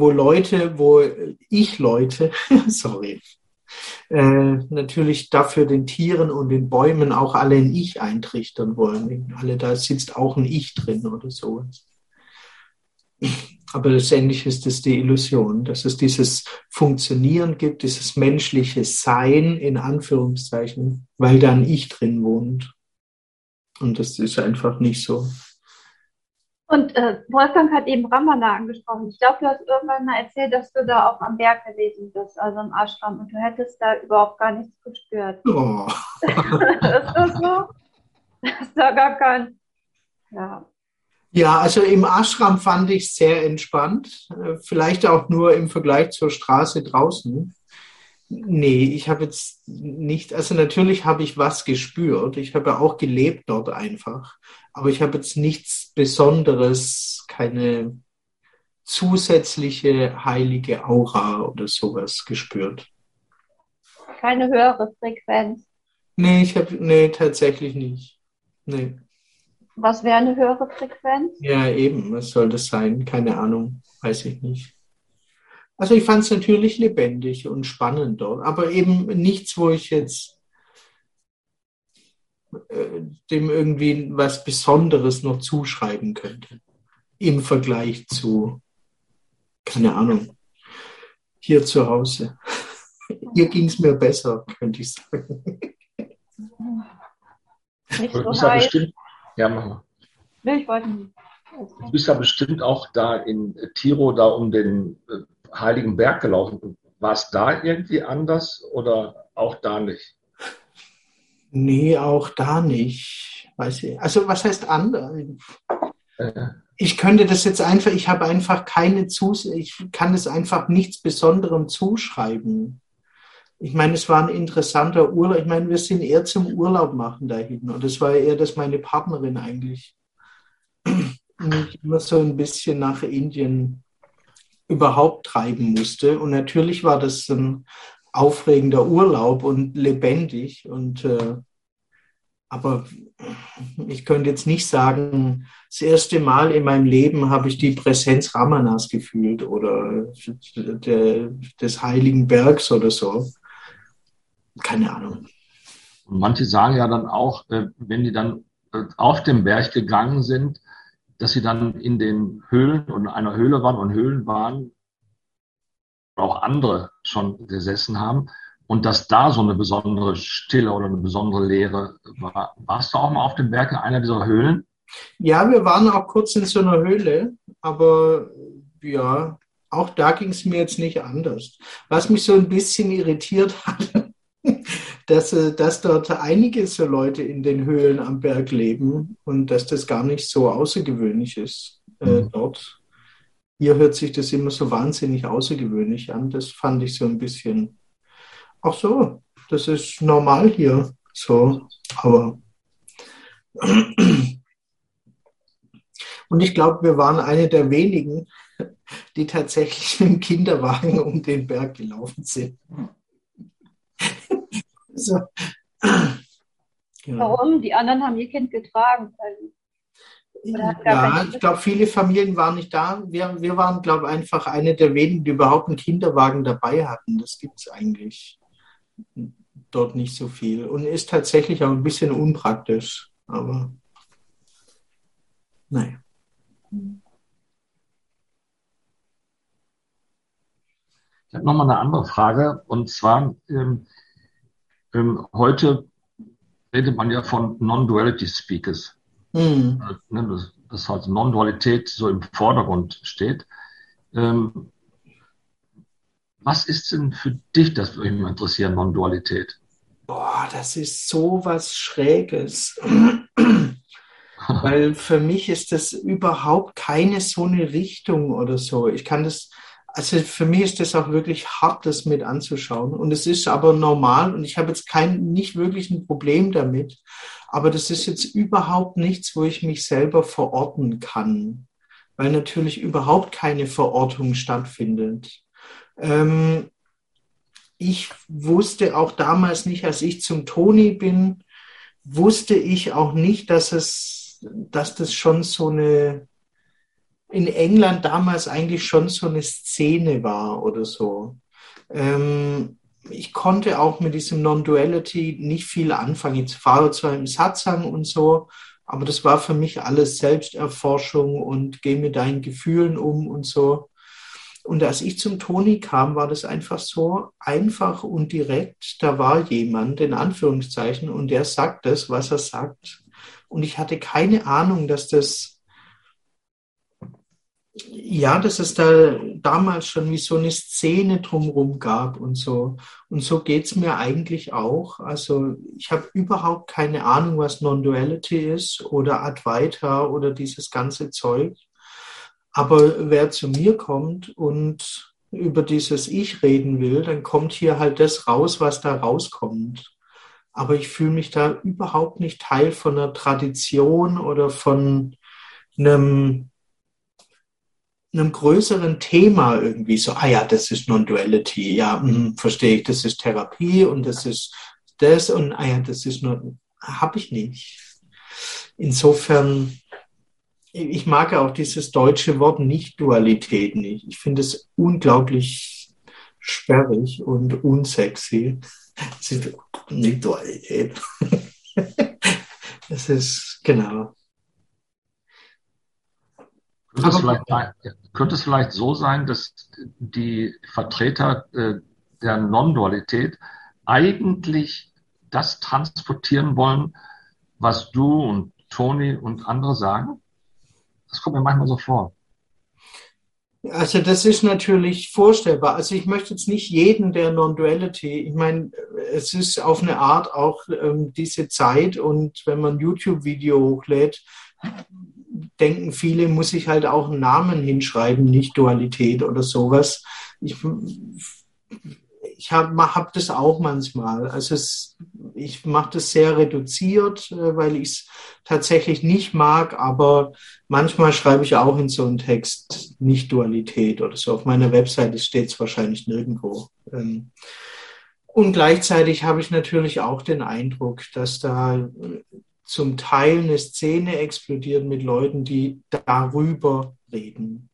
Speaker 2: ich Leute, sorry, natürlich dafür den Tieren und den Bäumen auch alle ein Ich eintrichtern wollen. Alle, da sitzt auch ein Ich drin oder sowas. Aber letztendlich ist es die Illusion, dass es dieses Funktionieren gibt, dieses menschliche Sein in Anführungszeichen, weil da ein Ich drin wohnt. Und das ist einfach nicht so.
Speaker 4: Und Wolfgang hat eben Ramana angesprochen. Ich glaube, du hast irgendwann mal erzählt, dass du da auch am Berg gewesen bist, also im Ashram, und du hättest da überhaupt gar nichts gespürt.
Speaker 2: Oh.
Speaker 4: Ist das so? Das ist da gar kein... Ja.
Speaker 2: Ja, also im Ashram fand ich es sehr entspannt. Vielleicht auch nur im Vergleich zur Straße draußen. Nee, ich habe jetzt nicht, also natürlich habe ich was gespürt. Ich habe auch gelebt dort einfach. Aber ich habe jetzt nichts Besonderes, keine zusätzliche heilige Aura oder sowas gespürt.
Speaker 4: Keine höhere Frequenz.
Speaker 2: Nee, tatsächlich nicht. Nee.
Speaker 4: Was wäre eine höhere Frequenz?
Speaker 2: Ja, eben, was soll das sein? Keine Ahnung, weiß ich nicht. Also ich fand es natürlich lebendig und spannend dort, aber eben nichts, wo ich jetzt dem irgendwie was Besonderes noch zuschreiben könnte. Im Vergleich zu, keine Ahnung, hier zu Hause. Hier ging es mir besser, könnte ich sagen.
Speaker 4: Nicht
Speaker 3: Du
Speaker 4: so
Speaker 3: bist ja
Speaker 4: heiß.
Speaker 3: bestimmt, ja, mach mal.
Speaker 4: Nee, ich wollte nicht.
Speaker 3: Du bist ja bestimmt auch da in Tiro da um den Heiligen Berg gelaufen. War es da irgendwie anders oder auch da nicht?
Speaker 2: Nee, auch da nicht. Weiß ich. Also was heißt anders? Ich könnte das jetzt einfach, ich habe einfach ich kann das einfach nichts Besonderem zuschreiben. Ich meine, es war ein interessanter Urlaub. Ich meine, wir sind eher zum Urlaub machen dahin. Und es war eher, dass meine Partnerin eigentlich mich immer so ein bisschen nach Indien überhaupt treiben musste. Und natürlich war das ein aufregender Urlaub und lebendig. Aber ich könnte jetzt nicht sagen, das erste Mal in meinem Leben habe ich die Präsenz Ramanas gefühlt oder des Heiligen Bergs oder so. Keine Ahnung.
Speaker 3: Und manche sagen ja dann auch, wenn die dann auf den Berg gegangen sind, dass sie dann in den Höhlen und einer Höhle waren und Höhlen waren, auch andere schon gesessen haben und dass da so eine besondere Stille oder eine besondere Leere war. Warst du auch mal auf dem Berg in einer dieser Höhlen?
Speaker 2: Ja, wir waren auch kurz in so einer Höhle, aber ja, auch da ging es mir jetzt nicht anders. Was mich so ein bisschen irritiert hat, dass dort einige so Leute in den Höhlen am Berg leben und dass das gar nicht so außergewöhnlich ist dort. Hier hört sich das immer so wahnsinnig außergewöhnlich an. Das fand ich so ein bisschen, ach so, das ist normal hier. So, aber und ich glaube, wir waren eine der wenigen, die tatsächlich mit dem Kinderwagen um den Berg gelaufen sind. So. Ja.
Speaker 4: Warum? Die anderen haben ihr Kind getragen.
Speaker 2: Ja, ich glaube, viele Familien waren nicht da. Wir waren, glaube ich, einfach eine der wenigen, die überhaupt einen Kinderwagen dabei hatten. Das gibt es eigentlich dort nicht so viel. Und ist tatsächlich auch ein bisschen unpraktisch. Aber naja.
Speaker 3: Ich habe nochmal eine andere Frage. Und zwar, heute redet man ja von Non-Duality Speakers. Dass halt Non-Dualität so im Vordergrund steht. Was ist denn für dich, das würde mich mal interessieren, Non-Dualität?
Speaker 2: Boah, das ist so was Schräges. Weil für mich ist das überhaupt keine so eine Richtung oder so. Also für mich ist das auch wirklich hart, das mit anzuschauen. Und es ist aber normal und ich habe jetzt nicht wirklich ein Problem damit. Aber das ist jetzt überhaupt nichts, wo ich mich selber verorten kann. weil natürlich überhaupt keine Verortung stattfindet. Ich wusste auch damals nicht, als ich zum Toni bin, wusste ich auch nicht, dass das schon so eine, in England damals eigentlich schon so eine Szene war oder so. Ich konnte auch mit diesem Non-Duality nicht viel anfangen. Ich war zwar im Satsang und so, aber das war für mich alles Selbsterforschung und geh mit deinen Gefühlen um und so. Und als ich zum Toni kam, war das einfach so einfach und direkt. Da war jemand, in Anführungszeichen, und der sagt das, was er sagt. Und ich hatte keine Ahnung, dass es da damals schon wie so eine Szene drumherum gab und so. Und so geht's mir eigentlich auch. Also ich habe überhaupt keine Ahnung, was Non-Duality ist oder Advaita oder dieses ganze Zeug. Aber wer zu mir kommt und über dieses Ich reden will, dann kommt hier halt das raus, was da rauskommt. Aber ich fühle mich da überhaupt nicht Teil von einer Tradition oder von einem größeren Thema irgendwie so, ja, das ist Non-Duality, ja, verstehe ich, das ist Therapie und das ist das und ja, das ist nur, habe ich nicht. Insofern, ich mag ja auch dieses deutsche Wort Nicht-Dualität nicht. Ich finde es unglaublich sperrig und unsexy. Es ist Nicht-Dualität. Das ist, genau.
Speaker 3: Könnte es vielleicht so sein, dass die Vertreter der Non-Dualität eigentlich das transportieren wollen, was du und Toni und andere sagen? Das kommt mir manchmal so vor.
Speaker 2: Also das ist natürlich vorstellbar. Also ich möchte jetzt nicht jeden der Non-Duality, ich meine, es ist auf eine Art auch diese Zeit und wenn man ein YouTube-Video hochlädt, denken viele, muss ich halt auch einen Namen hinschreiben, nicht Dualität oder sowas. Ich hab das auch manchmal. Also ich mache das sehr reduziert, weil ich es tatsächlich nicht mag, aber manchmal schreibe ich auch in so einen Text nicht Dualität oder so. Auf meiner Webseite steht es wahrscheinlich nirgendwo. Und gleichzeitig habe ich natürlich auch den Eindruck, dass da zum Teil eine Szene explodiert mit Leuten, die darüber reden.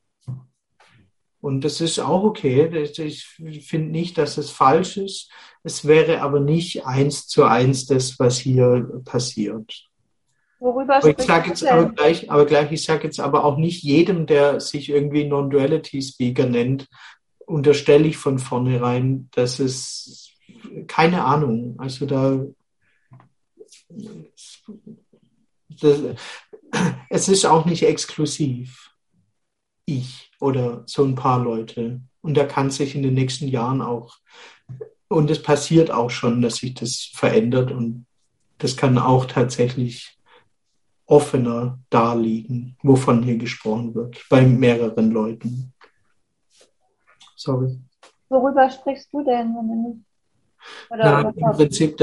Speaker 2: Und das ist auch okay. Ich finde nicht, dass es falsch ist. Es wäre aber nicht 1:1 das, was hier passiert.
Speaker 4: Worüber
Speaker 2: Aber ich
Speaker 4: sprichst
Speaker 2: sage
Speaker 4: du
Speaker 2: jetzt
Speaker 4: denn?
Speaker 2: ich sage jetzt aber auch nicht jedem, der sich irgendwie Non-Duality-Speaker nennt, unterstelle ich von vornherein, dass es keine Ahnung. Also es ist auch nicht exklusiv. Ich oder so ein paar Leute. Und da kann sich in den nächsten Jahren auch, und es passiert auch schon, dass sich das verändert und das kann auch tatsächlich offener darliegen, wovon hier gesprochen wird, bei mehreren Leuten. Sorry.
Speaker 4: Worüber sprichst du denn, wenn du nicht?
Speaker 2: Na, im Prinzip,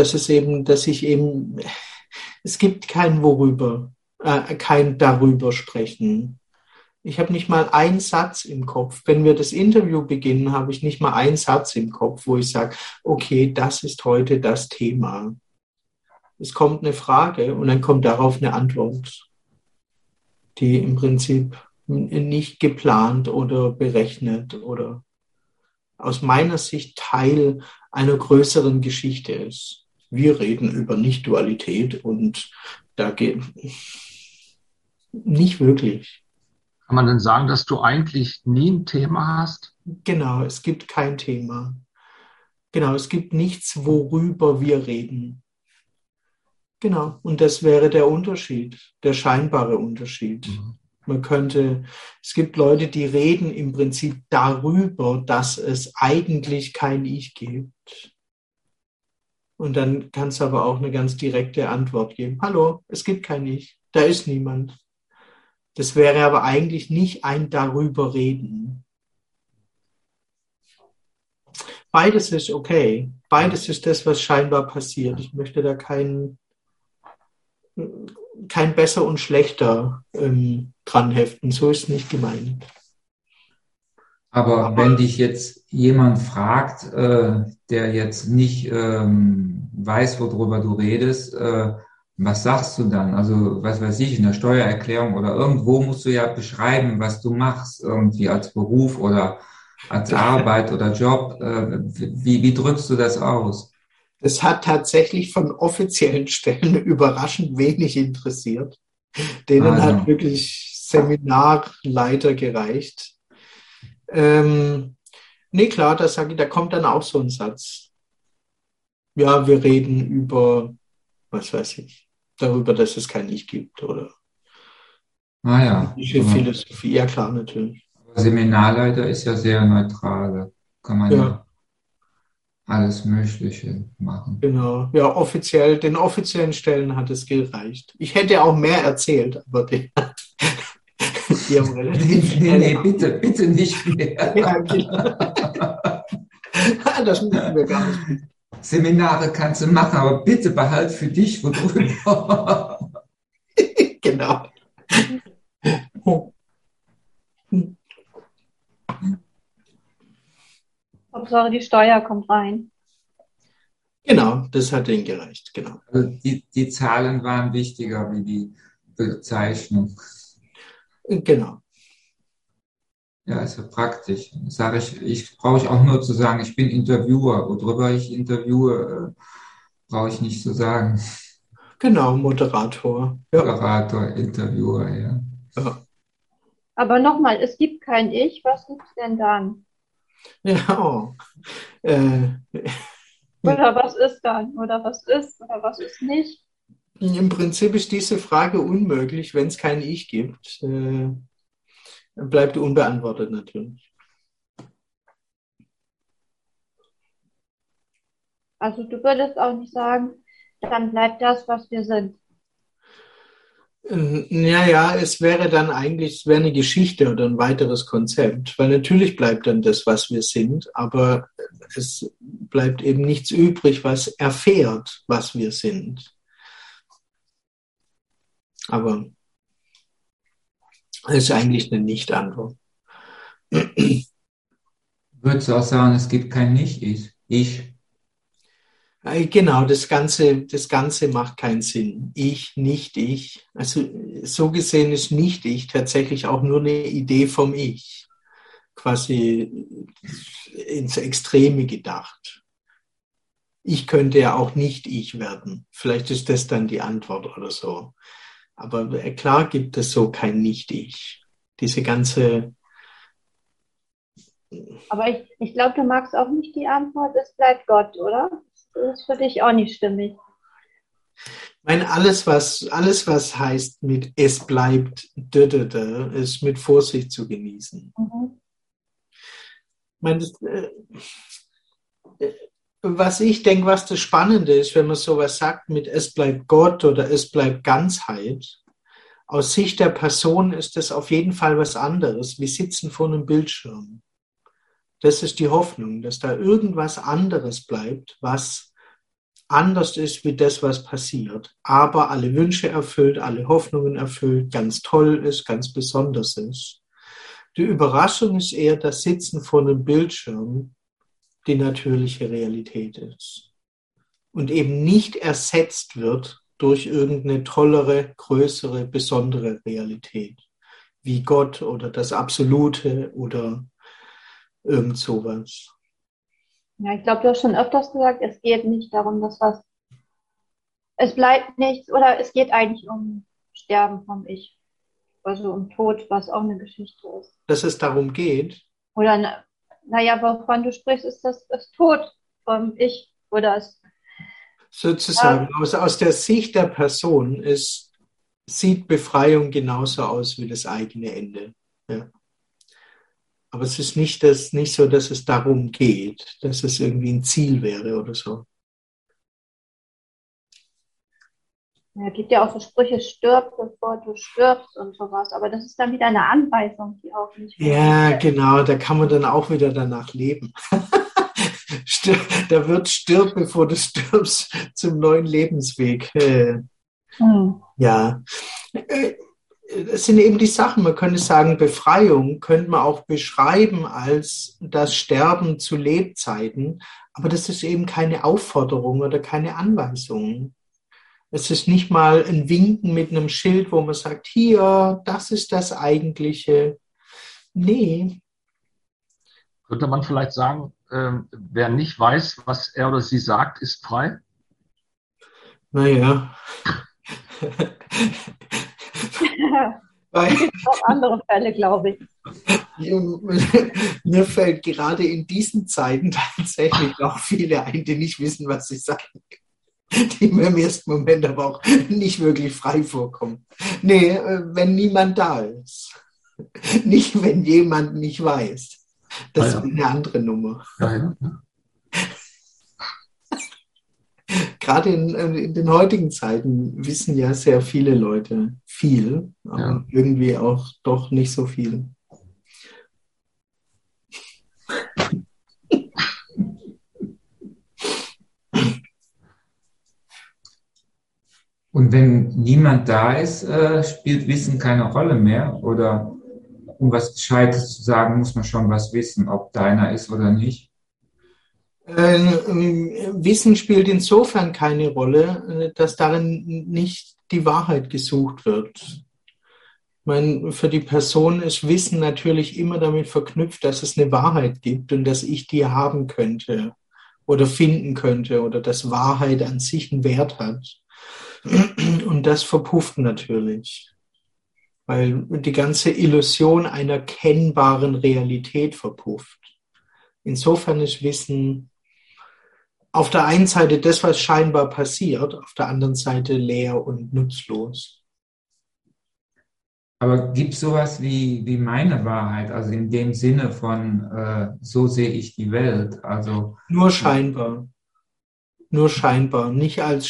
Speaker 2: es gibt kein Worüber, kein Darüber sprechen. Ich habe nicht mal einen Satz im Kopf. Wenn wir das Interview beginnen, habe ich nicht mal einen Satz im Kopf, wo ich sage, okay, das ist heute das Thema. Es kommt eine Frage und dann kommt darauf eine Antwort, die im Prinzip nicht geplant oder berechnet oder aus meiner Sicht Teil einer größeren Geschichte ist. Wir reden über Nicht-Dualität und da geht nicht wirklich.
Speaker 3: Kann man denn sagen, dass du eigentlich nie ein Thema hast?
Speaker 2: Genau, es gibt kein Thema. Genau, es gibt nichts, worüber wir reden. Genau, und das wäre der Unterschied, der scheinbare Unterschied. Es gibt Leute, die reden im Prinzip darüber, dass es eigentlich kein Ich gibt. Und dann kann es aber auch eine ganz direkte Antwort geben. Hallo, es gibt kein Ich, da ist niemand. Das wäre aber eigentlich nicht ein darüber reden. Beides ist okay. Beides ist das, was scheinbar passiert. Ich möchte da keinen kein besser und schlechter dran heften. So ist nicht gemeint.
Speaker 1: Aber wenn dich jetzt jemand fragt, der jetzt nicht weiß, worüber du redest, was sagst du dann? Also, was weiß ich, in der Steuererklärung oder irgendwo musst du ja beschreiben, was du machst, irgendwie als Beruf oder als Arbeit oder Job. Wie drückst du das aus?
Speaker 2: Es hat tatsächlich von offiziellen Stellen überraschend wenig interessiert. Denen hat wirklich Seminarleiter gereicht. Nee, klar, da kommt dann auch so ein Satz. Ja, wir reden über, was weiß ich, darüber, dass es kein Ich gibt oder Philosophie. Ja, klar, natürlich.
Speaker 1: Seminarleiter ist ja sehr neutral. Da kann man
Speaker 2: Ja,
Speaker 1: ja alles Mögliche machen.
Speaker 2: genau. Ja, den offiziellen Stellen hat es gereicht. Ich hätte auch mehr erzählt, aber die haben relativ schnell.
Speaker 1: Nee, bitte nicht mehr.
Speaker 2: Ja, genau. Das müssen wir gar nicht.
Speaker 1: Seminare kannst du machen, aber bitte behalt für dich worüber.
Speaker 2: Genau.
Speaker 4: Hauptsache die Steuer kommt rein.
Speaker 2: Genau, das hat ihnen gereicht, genau.
Speaker 1: Also die Zahlen waren wichtiger wie die Bezeichnung.
Speaker 2: Genau.
Speaker 1: Ja, ist ja praktisch. Sage ich brauche auch nur zu sagen, ich bin Interviewer. Worüber ich interviewe, brauche ich nicht zu sagen.
Speaker 2: Genau, Moderator. Ja.
Speaker 1: Moderator, Interviewer, ja.
Speaker 2: Ja.
Speaker 4: Aber nochmal, es gibt kein Ich. Was gibt's denn dann?
Speaker 2: Ja, oh.
Speaker 4: Oder was ist dann? Oder was ist nicht?
Speaker 2: Im Prinzip ist diese Frage unmöglich, wenn es kein Ich gibt. Bleibt unbeantwortet natürlich.
Speaker 4: Also du würdest auch nicht sagen, dann bleibt das, was wir sind.
Speaker 2: Ja, es wäre eine Geschichte oder ein weiteres Konzept, weil natürlich bleibt dann das, was wir sind, aber es bleibt eben nichts übrig, was erfährt, was wir sind. Aber es ist eigentlich eine Nicht-Antwort.
Speaker 1: Würdest du auch sagen, es gibt kein Nicht-Ich?
Speaker 2: Genau, das Ganze macht keinen Sinn. Ich, nicht ich. Also so gesehen ist nicht ich tatsächlich auch nur eine Idee vom Ich. Quasi ins Extreme gedacht. Ich könnte ja auch nicht ich werden. Vielleicht ist das dann die Antwort oder so. Aber klar gibt es so kein Nicht-Ich. Diese ganze...
Speaker 4: Aber ich glaube, du magst auch nicht die Antwort, es bleibt Gott, oder? Das ist für dich auch nicht stimmig.
Speaker 2: Ich meine, alles, was heißt mit es bleibt, ist mit Vorsicht zu genießen.
Speaker 4: Mhm.
Speaker 2: Ich meine, was ich denke, was das Spannende ist, wenn man sowas sagt mit es bleibt Gott oder es bleibt Ganzheit, aus Sicht der Person ist das auf jeden Fall was anderes. Wir sitzen vor einem Bildschirm. Das ist die Hoffnung, dass da irgendwas anderes bleibt, was anders ist wie das, was passiert, aber alle Wünsche erfüllt, alle Hoffnungen erfüllt, ganz toll ist, ganz besonders ist. Die Überraschung ist eher das Sitzen vor einem Bildschirm, die natürliche Realität ist und eben nicht ersetzt wird durch irgendeine tollere, größere, besondere Realität, wie Gott oder das Absolute oder irgend sowas.
Speaker 4: Ja, ich glaube, du hast schon öfters gesagt, es geht nicht darum, es bleibt nichts oder es geht eigentlich um Sterben vom Ich. Also um Tod, was auch eine Geschichte ist.
Speaker 2: Dass es darum geht.
Speaker 4: Oder, naja, wovon du sprichst, ist das Tod vom Ich oder es.
Speaker 2: Sozusagen, aus der Sicht der Person sieht Befreiung genauso aus wie das eigene Ende. Ja. Aber es ist nicht so, dass es darum geht, dass es irgendwie ein Ziel wäre oder so.
Speaker 4: Ja, es gibt ja auch so Sprüche, stirb, bevor du stirbst und sowas. Aber das ist dann wieder eine Anweisung, die auch nicht.
Speaker 2: Ja, genau, da kann man dann auch wieder danach leben. Da wird stirb, bevor du stirbst, zum neuen Lebensweg Ja, es sind eben die Sachen, man könnte sagen, Befreiung könnte man auch beschreiben als das Sterben zu Lebzeiten, aber das ist eben keine Aufforderung oder keine Anweisung. Es ist nicht mal ein Winken mit einem Schild, wo man sagt, hier, das ist das Eigentliche. Nee.
Speaker 3: Könnte man vielleicht sagen, wer nicht weiß, was er oder sie sagt, ist frei?
Speaker 2: Naja.
Speaker 4: Es gibt auch andere Fälle, glaube ich.
Speaker 2: Mir fällt gerade in diesen Zeiten tatsächlich auch viele ein, die nicht wissen, was sie sagen. Die mir im ersten Moment aber auch nicht wirklich frei vorkommen. Nee, wenn niemand da ist. Nicht, wenn jemand nicht weiß. Das ist eine andere Nummer.
Speaker 3: Ja.
Speaker 2: Gerade in den heutigen Zeiten wissen ja sehr viele Leute viel, aber irgendwie auch doch nicht so viel.
Speaker 1: Und wenn niemand da ist, spielt Wissen keine Rolle mehr? Oder um was Gescheites zu sagen, muss man schon was wissen, ob da einer ist oder nicht?
Speaker 2: Wissen spielt insofern keine Rolle, dass darin nicht die Wahrheit gesucht wird. Ich meine, für die Person ist Wissen natürlich immer damit verknüpft, dass es eine Wahrheit gibt und dass ich die haben könnte oder finden könnte oder dass Wahrheit an sich einen Wert hat. Und das verpufft natürlich, weil die ganze Illusion einer kennbaren Realität verpufft. Insofern ist Wissen auf der einen Seite das, was scheinbar passiert, auf der anderen Seite leer und nutzlos.
Speaker 1: Aber gibt es sowas wie meine Wahrheit, also in dem Sinne von so sehe ich die Welt? Also
Speaker 2: nur scheinbar, nicht als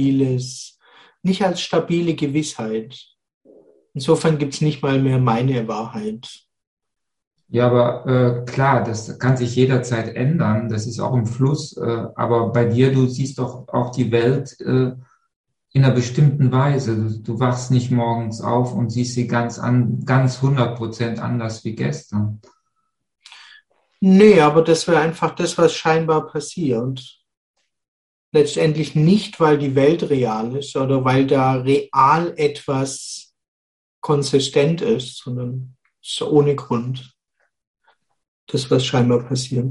Speaker 2: stabile Gewissheit. Insofern gibt es nicht mal mehr meine Wahrheit.
Speaker 1: Ja, aber klar, das kann sich jederzeit ändern. Das ist auch im Fluss. Aber bei dir, du siehst doch auch die Welt in einer bestimmten Weise. Du wachst nicht morgens auf und siehst sie ganz 100% anders wie gestern.
Speaker 2: Nee, aber das wäre einfach das, was scheinbar passiert. Letztendlich nicht, weil die Welt real ist oder weil da real etwas konsistent ist, sondern es ist ohne Grund. Das, was scheinbar passiert.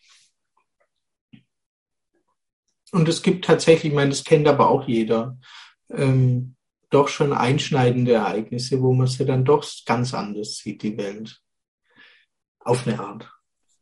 Speaker 2: Und es gibt tatsächlich, ich meine, das kennt aber auch jeder, doch schon einschneidende Ereignisse, wo man sie dann doch ganz anders sieht, die Welt. Auf eine Art.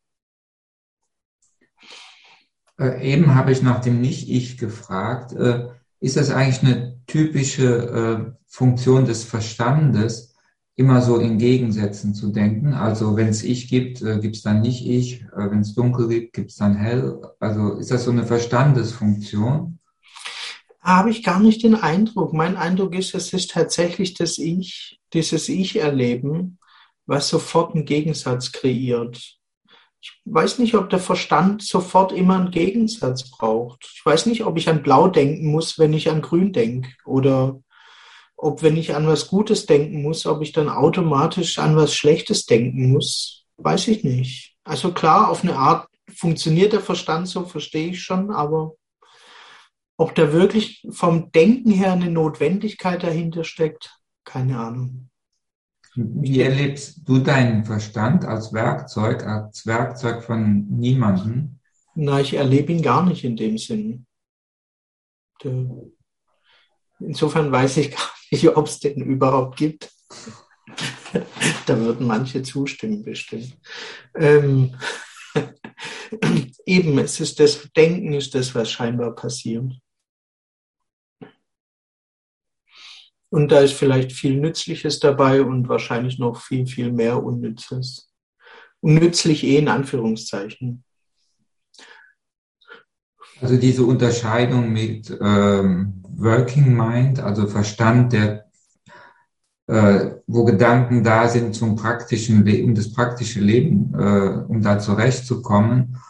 Speaker 1: Eben habe ich nach dem Nicht-Ich gefragt. Ist das eigentlich eine typische Funktion des Verstandes, immer so in Gegensätzen zu denken? Also wenn es Ich gibt, gibt es dann Nicht-Ich. Wenn es dunkel gibt, gibt es dann hell. Also ist das so eine Verstandesfunktion?
Speaker 2: Habe ich gar nicht den Eindruck. Mein Eindruck ist, es ist tatsächlich das Ich, dieses Ich-Erleben, was sofort einen Gegensatz kreiert. Ich weiß nicht, ob der Verstand sofort immer einen Gegensatz braucht. Ich weiß nicht, ob ich an Blau denken muss, wenn ich an Grün denke. Oder ob, wenn ich an was Gutes denken muss, ob ich dann automatisch an was Schlechtes denken muss. Weiß ich nicht. Also klar, auf eine Art funktioniert der Verstand so, verstehe ich schon, aber ob da wirklich vom Denken her eine Notwendigkeit dahinter steckt, keine Ahnung.
Speaker 1: Wie erlebst du deinen Verstand als Werkzeug von niemandem?
Speaker 2: Na, ich erlebe ihn gar nicht in dem Sinn. Insofern weiß ich gar nicht, ob es den überhaupt gibt. Da würden manche zustimmen, bestimmt. Eben, es ist das Denken, ist das, was scheinbar passiert. Und da ist vielleicht viel Nützliches dabei und wahrscheinlich noch viel, viel mehr Unnützes. Unnützlich in Anführungszeichen.
Speaker 1: Also diese Unterscheidung mit Working Mind, also Verstand, wo Gedanken da sind um das praktische Leben, um da zurechtzukommen,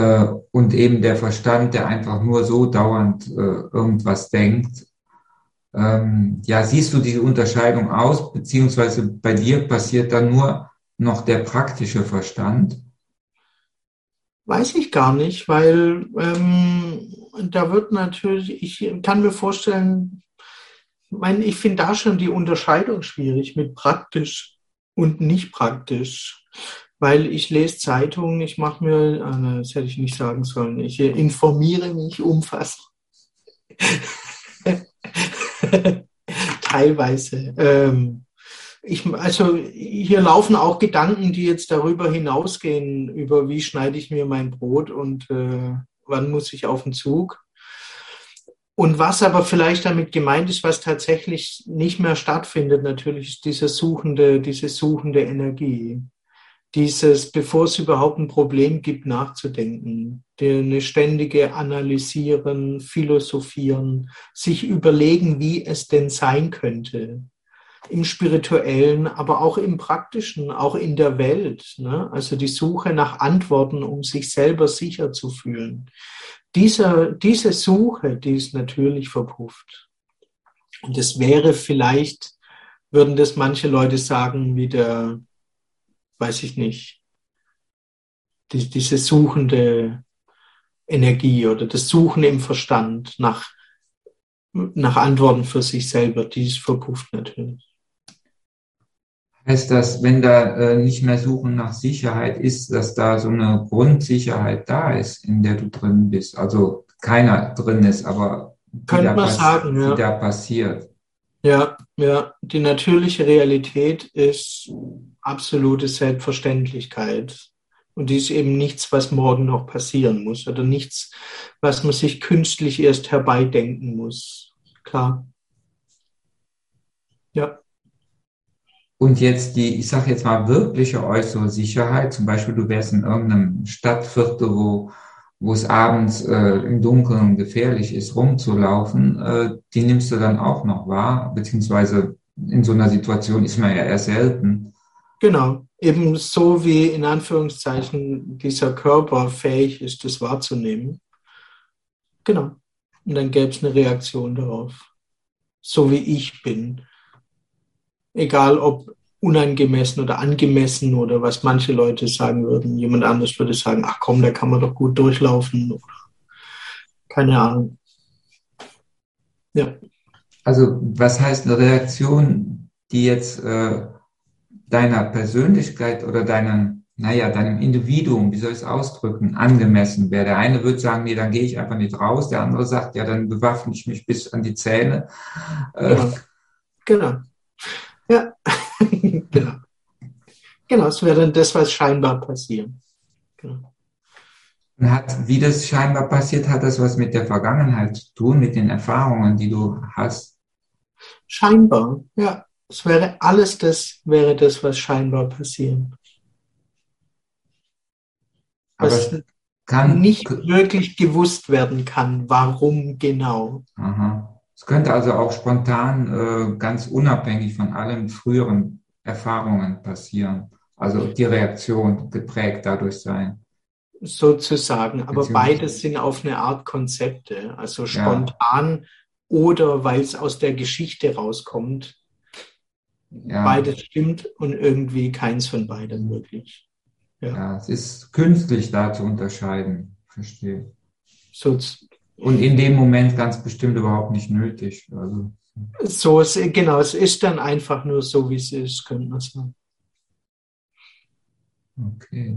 Speaker 1: und eben der Verstand, der einfach nur so dauernd irgendwas denkt. Ja, siehst du diese Unterscheidung aus, beziehungsweise bei dir passiert dann nur noch der praktische Verstand?
Speaker 2: Weiß ich gar nicht, weil da wird natürlich, ich kann mir vorstellen, ich finde da schon die Unterscheidung schwierig mit praktisch und nicht praktisch, weil ich lese Zeitungen, ich mache mir, das hätte ich nicht sagen sollen, ich informiere mich umfassend. Teilweise. Also hier laufen auch Gedanken, die jetzt darüber hinausgehen, über wie schneide ich mir mein Brot und wann muss ich auf den Zug. Und was aber vielleicht damit gemeint ist, was tatsächlich nicht mehr stattfindet, natürlich ist diese suchende Energie. Dieses, bevor es überhaupt ein Problem gibt, nachzudenken, eine ständige Analysieren, Philosophieren, sich überlegen, wie es denn sein könnte. Im Spirituellen, aber auch im Praktischen, auch in der Welt. Ne? Also die Suche nach Antworten, um sich selber sicher zu fühlen. Diese Suche, die ist natürlich verpufft. Und es wäre vielleicht, würden das manche Leute sagen, wie der, weiß ich nicht, diese suchende Energie oder das Suchen im Verstand nach Antworten für sich selber, die ist verpufft natürlich.
Speaker 1: Heißt das, wenn da nicht mehr Suchen nach Sicherheit ist, dass da so eine Grundsicherheit da ist, in der du drin bist? Also keiner drin ist, aber
Speaker 2: Könnte man sagen,
Speaker 1: die
Speaker 2: ja.
Speaker 1: da passiert.
Speaker 2: Ja, ja. Die natürliche Realität ist absolute Selbstverständlichkeit. Und die ist eben nichts, was morgen noch passieren muss oder nichts, was man sich künstlich erst herbeidenken muss. Klar. Ja.
Speaker 1: Und jetzt ich sage jetzt mal, wirkliche äußere Sicherheit, zum Beispiel du wärst in irgendeinem Stadtviertel, wo es abends im Dunkeln gefährlich ist, rumzulaufen, die nimmst du dann auch noch wahr, beziehungsweise in so einer Situation ist man ja eher selten.
Speaker 2: Genau. Eben so wie in Anführungszeichen dieser Körper fähig ist, das wahrzunehmen. Genau. Und dann gäbe es eine Reaktion darauf. So wie ich bin. Egal ob unangemessen oder angemessen oder was manche Leute sagen würden. Jemand anderes würde sagen, ach komm, da kann man doch gut durchlaufen. Keine Ahnung. Ja.
Speaker 1: Also was heißt eine Reaktion, die jetzt deiner Persönlichkeit oder deinem Individuum, wie soll ich es ausdrücken, angemessen wäre? Der eine würde sagen, nee, dann gehe ich einfach nicht raus. Der andere sagt, ja, dann bewaffne ich mich bis an die Zähne.
Speaker 2: Genau. Genau. Ja. Genau. Genau, es wäre dann das, was scheinbar passiert. Genau.
Speaker 1: Wie das scheinbar passiert, hat das was mit der Vergangenheit zu tun, mit den Erfahrungen, die du hast?
Speaker 2: Scheinbar, ja. Es wäre alles wäre das, was scheinbar passiert.
Speaker 1: Aber
Speaker 2: Was
Speaker 1: es kann,
Speaker 2: nicht wirklich gewusst werden kann, warum genau.
Speaker 1: aha. Es könnte also auch spontan, ganz unabhängig von allen früheren Erfahrungen passieren. Also die Reaktion geprägt dadurch sein.
Speaker 2: Sozusagen, aber
Speaker 1: Beziehungsweise,
Speaker 2: beides sind auf eine Art Konzepte, also
Speaker 1: ja,
Speaker 2: spontan oder weil es aus der Geschichte rauskommt.
Speaker 1: ja,
Speaker 2: Beides stimmt und irgendwie keins von beidem wirklich. Ja.
Speaker 1: ja, es ist künstlich da zu unterscheiden, verstehe.
Speaker 2: So,
Speaker 1: Und in dem Moment ganz bestimmt überhaupt nicht nötig. Also,
Speaker 2: genau, es ist dann einfach nur so, wie es ist, könnte man sagen.
Speaker 1: okay.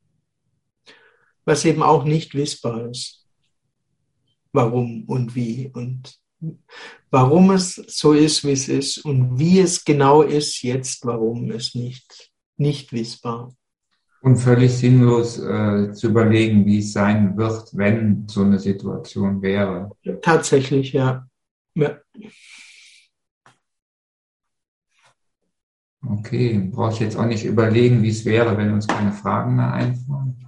Speaker 2: Was eben auch nicht wissbar ist. Warum und wie und warum es so ist, wie es ist und wie es genau ist jetzt, warum es nicht wissbar.
Speaker 1: Und völlig sinnlos zu überlegen, wie es sein wird, wenn so eine Situation wäre.
Speaker 2: Tatsächlich, ja. Ja.
Speaker 1: Okay, brauche ich jetzt auch nicht überlegen, wie es wäre, wenn uns keine Fragen mehr einfallen.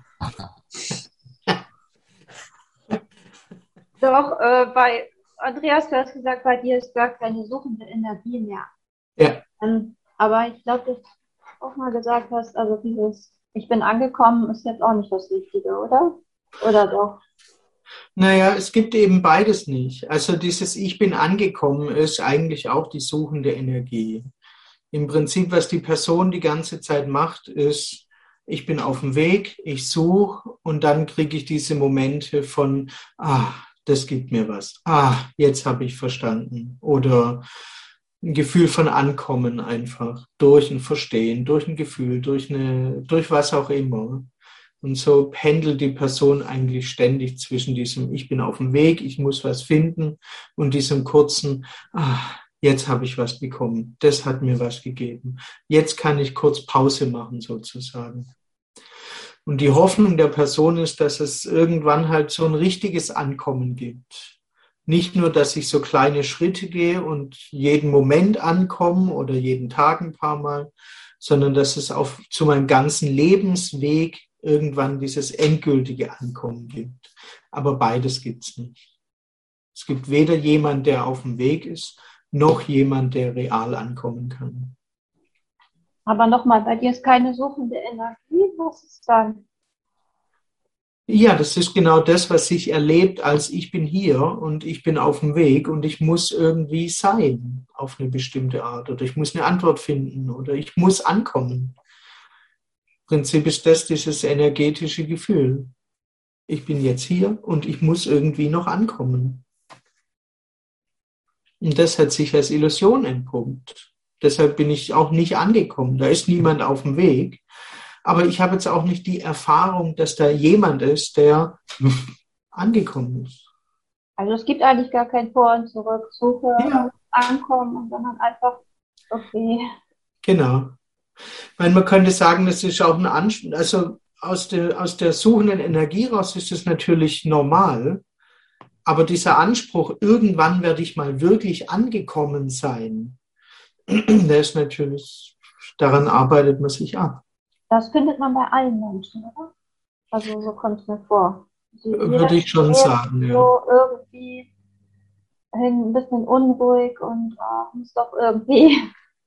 Speaker 4: Doch, bei Andreas, du hast gesagt, bei dir ist gar keine suchende Energie mehr.
Speaker 2: Ja.
Speaker 4: Aber ich glaube, dass du auch mal gesagt hast, also ich bin angekommen, ist jetzt auch nicht das Richtige, oder? Oder doch?
Speaker 2: Naja, es gibt eben beides nicht. Also dieses Ich bin angekommen ist eigentlich auch die suchende Energie. Im Prinzip, was die Person die ganze Zeit macht, ist, ich bin auf dem Weg, ich suche und dann kriege ich diese Momente von, das gibt mir was. Jetzt habe ich verstanden. Oder ein Gefühl von Ankommen einfach. Durch ein Verstehen, durch ein Gefühl, durch was auch immer. Und so pendelt die Person eigentlich ständig zwischen diesem, ich bin auf dem Weg, ich muss was finden und diesem kurzen, jetzt habe ich was bekommen, das hat mir was gegeben. Jetzt kann ich kurz Pause machen sozusagen. Und die Hoffnung der Person ist, dass es irgendwann halt so ein richtiges Ankommen gibt. Nicht nur, dass ich so kleine Schritte gehe und jeden Moment ankomme oder jeden Tag ein paar Mal, sondern dass es zu meinem ganzen Lebensweg irgendwann dieses endgültige Ankommen gibt. Aber beides gibt es nicht. Es gibt weder jemand, der auf dem Weg ist, noch jemand, der real ankommen kann.
Speaker 4: Aber nochmal, bei dir ist keine suchende Energie, was ist dann?
Speaker 2: Ja, das ist genau das, was sich erlebt, als ich bin hier und ich bin auf dem Weg und ich muss irgendwie sein auf eine bestimmte Art oder ich muss eine Antwort finden oder ich muss ankommen. Im Prinzip ist das dieses energetische Gefühl. Ich bin jetzt hier und ich muss irgendwie noch ankommen. Und das hat sich als Illusion entpuppt. Deshalb bin ich auch nicht angekommen. Da ist niemand auf dem Weg. Aber ich habe jetzt auch nicht die Erfahrung, dass da jemand ist, der angekommen ist.
Speaker 4: Also es gibt eigentlich gar kein Vor und Zurück, Suche,
Speaker 2: Ja,
Speaker 4: Ankommen, sondern einfach, okay.
Speaker 2: genau. Ich meine, man könnte sagen, das ist auch ein Anspruch. Also aus der suchenden Energie raus ist es natürlich normal. Aber dieser Anspruch, irgendwann werde ich mal wirklich angekommen sein, der ist natürlich, daran arbeitet man sich ab.
Speaker 4: Das findet man bei allen Menschen, oder? Also so kommt es mir vor.
Speaker 2: Würde ich schon sagen, ja.
Speaker 4: So irgendwie ein bisschen unruhig und muss doch irgendwie.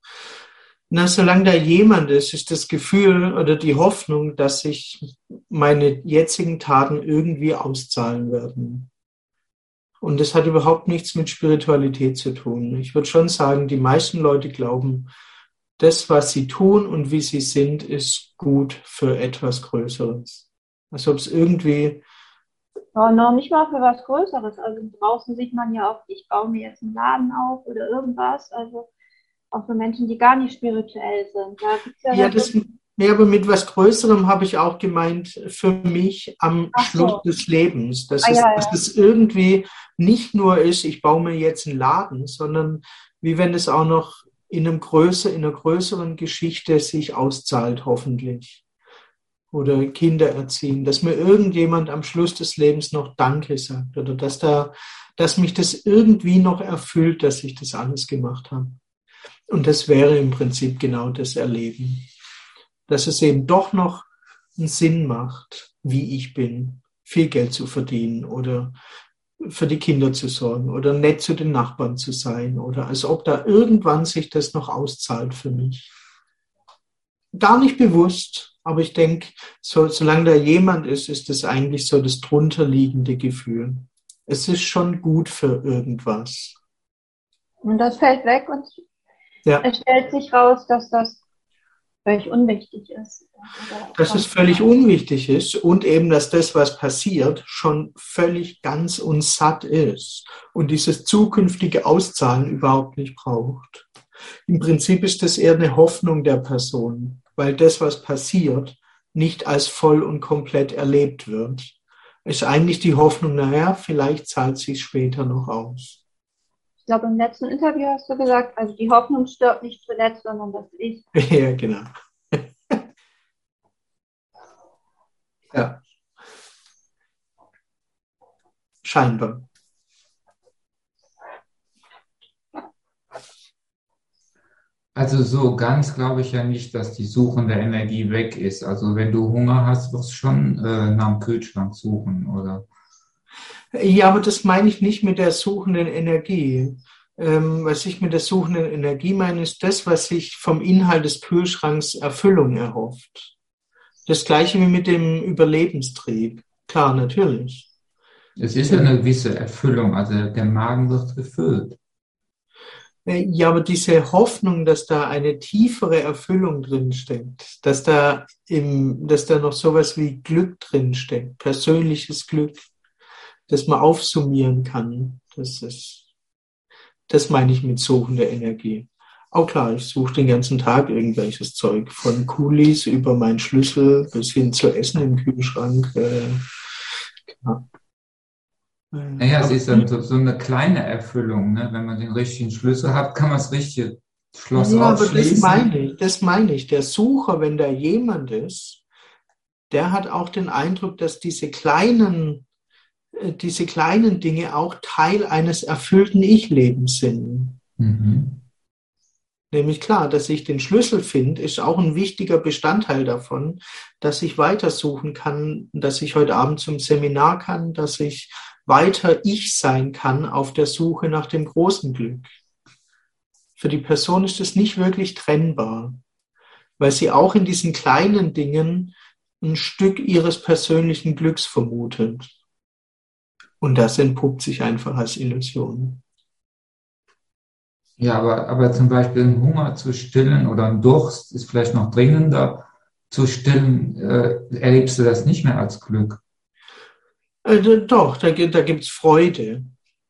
Speaker 2: Na, solange da jemand ist, ist das Gefühl oder die Hoffnung, dass sich meine jetzigen Taten irgendwie auszahlen werden. Und das hat überhaupt nichts mit Spiritualität zu tun. Ich würde schon sagen, die meisten Leute glauben, das, was sie tun und wie sie sind, ist gut für etwas Größeres. Als ob es irgendwie,
Speaker 4: Ja, noch nicht mal für was Größeres. Also draußen sieht man ja auch, ich baue mir jetzt einen Laden auf oder irgendwas. Also auch für Menschen, die gar nicht spirituell sind. Da gibt's ja
Speaker 2: ja, aber mit was Größerem habe ich auch gemeint, für mich am Schluss
Speaker 4: so.
Speaker 2: des Lebens. Dass
Speaker 4: Ja.
Speaker 2: es irgendwie nicht nur ist, ich baue mir jetzt einen Laden, sondern wie wenn es auch noch in einer größeren Geschichte sich auszahlt, hoffentlich. Oder Kinder erziehen, dass mir irgendjemand am Schluss des Lebens noch Danke sagt oder dass mich das irgendwie noch erfüllt, dass ich das alles gemacht habe. Und das wäre im Prinzip genau das Erleben. Dass es eben doch noch einen Sinn macht, wie ich bin, viel Geld zu verdienen oder für die Kinder zu sorgen oder nett zu den Nachbarn zu sein oder als ob da irgendwann sich das noch auszahlt für mich. Gar nicht bewusst, aber ich denke, solange da jemand ist, ist das eigentlich so das drunterliegende Gefühl. Es ist schon gut für irgendwas.
Speaker 4: Und das fällt weg und es stellt sich raus, dass das völlig unwichtig ist.
Speaker 2: Dass es völlig unwichtig ist und eben, dass das, was passiert, schon völlig ganz und satt ist und dieses zukünftige Auszahlen überhaupt nicht braucht. Im Prinzip ist das eher eine Hoffnung der Person, weil das, was passiert, nicht als voll und komplett erlebt wird. Ist eigentlich die Hoffnung, naja, vielleicht zahlt es sich später noch aus.
Speaker 4: Ich glaube, im letzten Interview hast du gesagt, also die Hoffnung stirbt nicht zuletzt, sondern das Ich.
Speaker 2: Ja, genau. Ja. Scheinbar.
Speaker 1: Also so ganz glaube ich ja nicht, dass die suchende Energie weg ist. Also wenn du Hunger hast, wirst du schon nach dem Kühlschrank suchen, oder?
Speaker 2: Ja, aber das meine ich nicht mit der suchenden Energie. Was ich mit der suchenden Energie meine, ist das, was sich vom Inhalt des Kühlschranks Erfüllung erhofft. Das Gleiche wie mit dem Überlebenstrieb. Klar, natürlich.
Speaker 1: Es ist ja eine gewisse Erfüllung, also der Magen wird gefüllt.
Speaker 2: Ja, aber diese Hoffnung, dass da eine tiefere Erfüllung drinsteckt, dass da noch sowas wie Glück drinsteckt, persönliches Glück, das man aufsummieren kann, das meine ich mit suchender Energie. Auch klar, ich suche den ganzen Tag irgendwelches Zeug, von Kulis über meinen Schlüssel bis hin zu Essen im Kühlschrank. Ja.
Speaker 1: Naja, es ist dann so eine kleine Erfüllung, ne? Wenn man den richtigen Schlüssel hat, kann man das richtige Schloss
Speaker 2: Ja, aber
Speaker 1: aufschließen.
Speaker 2: das meine ich. Der Sucher, wenn da jemand ist, der hat auch den Eindruck, dass diese kleinen Dinge auch Teil eines erfüllten Ich-Lebens sind.
Speaker 1: Mhm.
Speaker 2: Nämlich klar, dass ich den Schlüssel finde, ist auch ein wichtiger Bestandteil davon, dass ich weitersuchen kann, dass ich heute Abend zum Seminar kann, dass ich weiter ich sein kann auf der Suche nach dem großen Glück. Für die Person ist es nicht wirklich trennbar, weil sie auch in diesen kleinen Dingen ein Stück ihres persönlichen Glücks vermutet. Und das entpuppt sich einfach als Illusion.
Speaker 1: Ja, aber zum Beispiel einen Hunger zu stillen oder einen Durst ist vielleicht noch dringender zu stillen, erlebst du das nicht mehr als Glück.
Speaker 2: Doch, da gibt es Freude.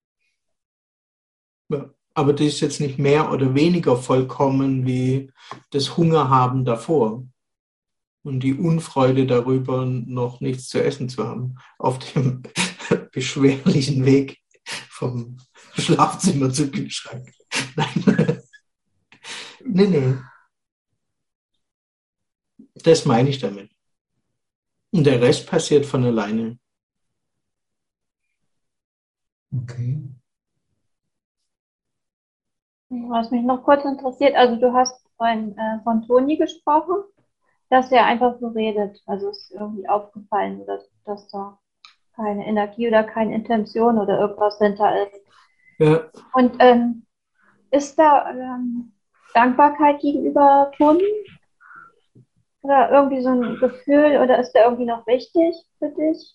Speaker 2: Ja, aber die ist jetzt nicht mehr oder weniger vollkommen wie das Hungerhaben davor und die Unfreude darüber, noch nichts zu essen zu haben, auf dem beschwerlichen Weg vom Schlafzimmer zum Kühlschrank. Nein, nee, das meine ich damit. Und der Rest passiert von alleine.
Speaker 1: Okay.
Speaker 4: Was mich noch kurz interessiert, also du hast von Toni gesprochen, dass er einfach so redet. Also ist irgendwie aufgefallen, dass da keine Energie oder keine Intention oder irgendwas hinter ist.
Speaker 2: Ja.
Speaker 4: Und ist da Dankbarkeit gegenüber Toni? Oder irgendwie so ein Gefühl? Oder ist der irgendwie noch wichtig für dich?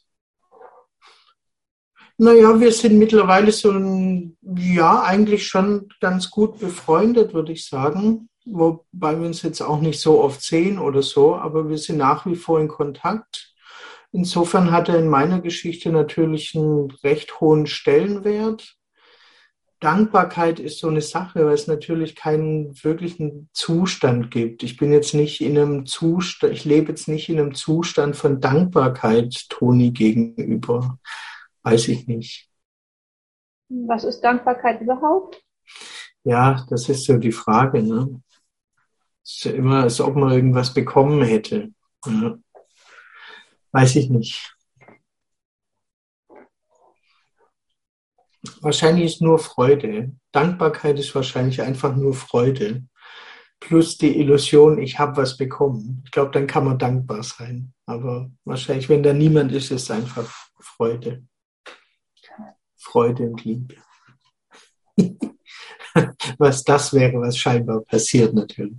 Speaker 2: Naja, wir sind mittlerweile eigentlich schon ganz gut befreundet, würde ich sagen. Wobei wir uns jetzt auch nicht so oft sehen oder so, aber wir sind nach wie vor in Kontakt. Insofern hat er in meiner Geschichte natürlich einen recht hohen Stellenwert. Dankbarkeit ist so eine Sache, weil es natürlich keinen wirklichen Zustand gibt. Ich lebe jetzt nicht in einem Zustand von Dankbarkeit Toni gegenüber. Weiß ich nicht.
Speaker 4: Was ist Dankbarkeit überhaupt?
Speaker 2: Ja, das ist so die Frage, ne? Es ist ja immer, als ob man irgendwas bekommen hätte. Ja. Weiß ich nicht. Wahrscheinlich ist nur Freude. Dankbarkeit ist wahrscheinlich einfach nur Freude. Plus die Illusion, ich habe was bekommen. Ich glaube, dann kann man dankbar sein. Aber wahrscheinlich, wenn da niemand ist, ist es einfach Freude. Freude und Liebe. Was das wäre, was scheinbar passiert natürlich.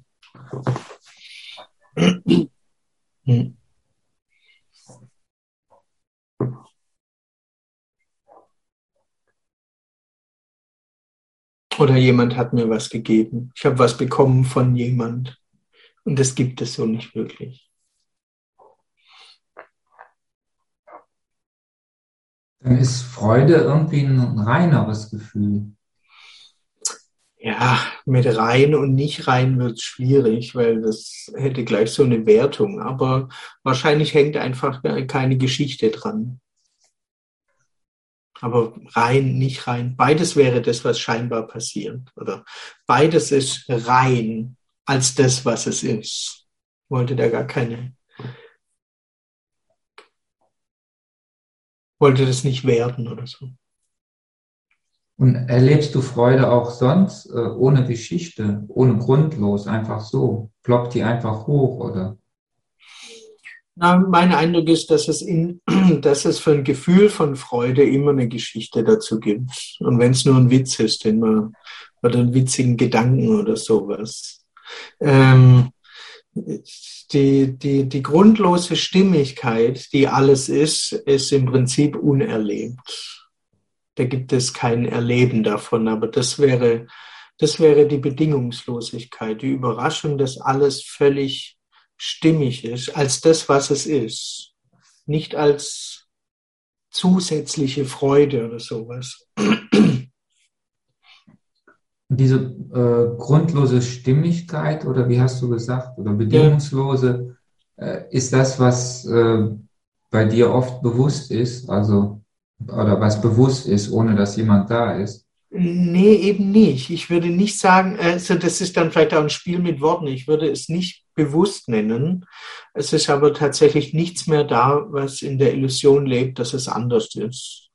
Speaker 2: Oder jemand hat mir was gegeben. Ich habe was bekommen von jemand. Und das gibt es so nicht wirklich.
Speaker 1: Dann ist Freude irgendwie ein reineres Gefühl.
Speaker 2: Ja, mit rein und nicht rein wird es schwierig, weil das hätte gleich so eine Wertung. Aber wahrscheinlich hängt einfach keine Geschichte dran. Aber rein, nicht rein. Beides wäre das, was scheinbar passiert. Oder beides ist rein als das, was es ist. Wollte das nicht werden oder so.
Speaker 1: Und erlebst du Freude auch sonst, ohne Geschichte, ohne grundlos, einfach so? Ploppt die einfach hoch, oder?
Speaker 2: Na, mein Eindruck ist, dass dass es für ein Gefühl von Freude immer eine Geschichte dazu gibt. Und wenn es nur ein Witz ist, oder einen witzigen Gedanken oder sowas. Die grundlose Stimmigkeit, die alles ist im Prinzip unerlebt. Da gibt es kein Erleben davon, aber das wäre die Bedingungslosigkeit, die Überraschung, dass alles völlig stimmig ist, als das, was es ist, nicht als zusätzliche Freude oder sowas.
Speaker 1: Diese grundlose Stimmigkeit oder wie hast du gesagt, oder bedingungslose, ist das, was bei dir oft bewusst ist, also oder was bewusst ist, ohne dass jemand da ist?
Speaker 2: Nee, eben nicht. Ich würde nicht sagen, also das ist dann vielleicht auch ein Spiel mit Worten. Ich würde es nicht bewusst nennen. Es ist aber tatsächlich nichts mehr da, was in der Illusion lebt, dass es anders ist.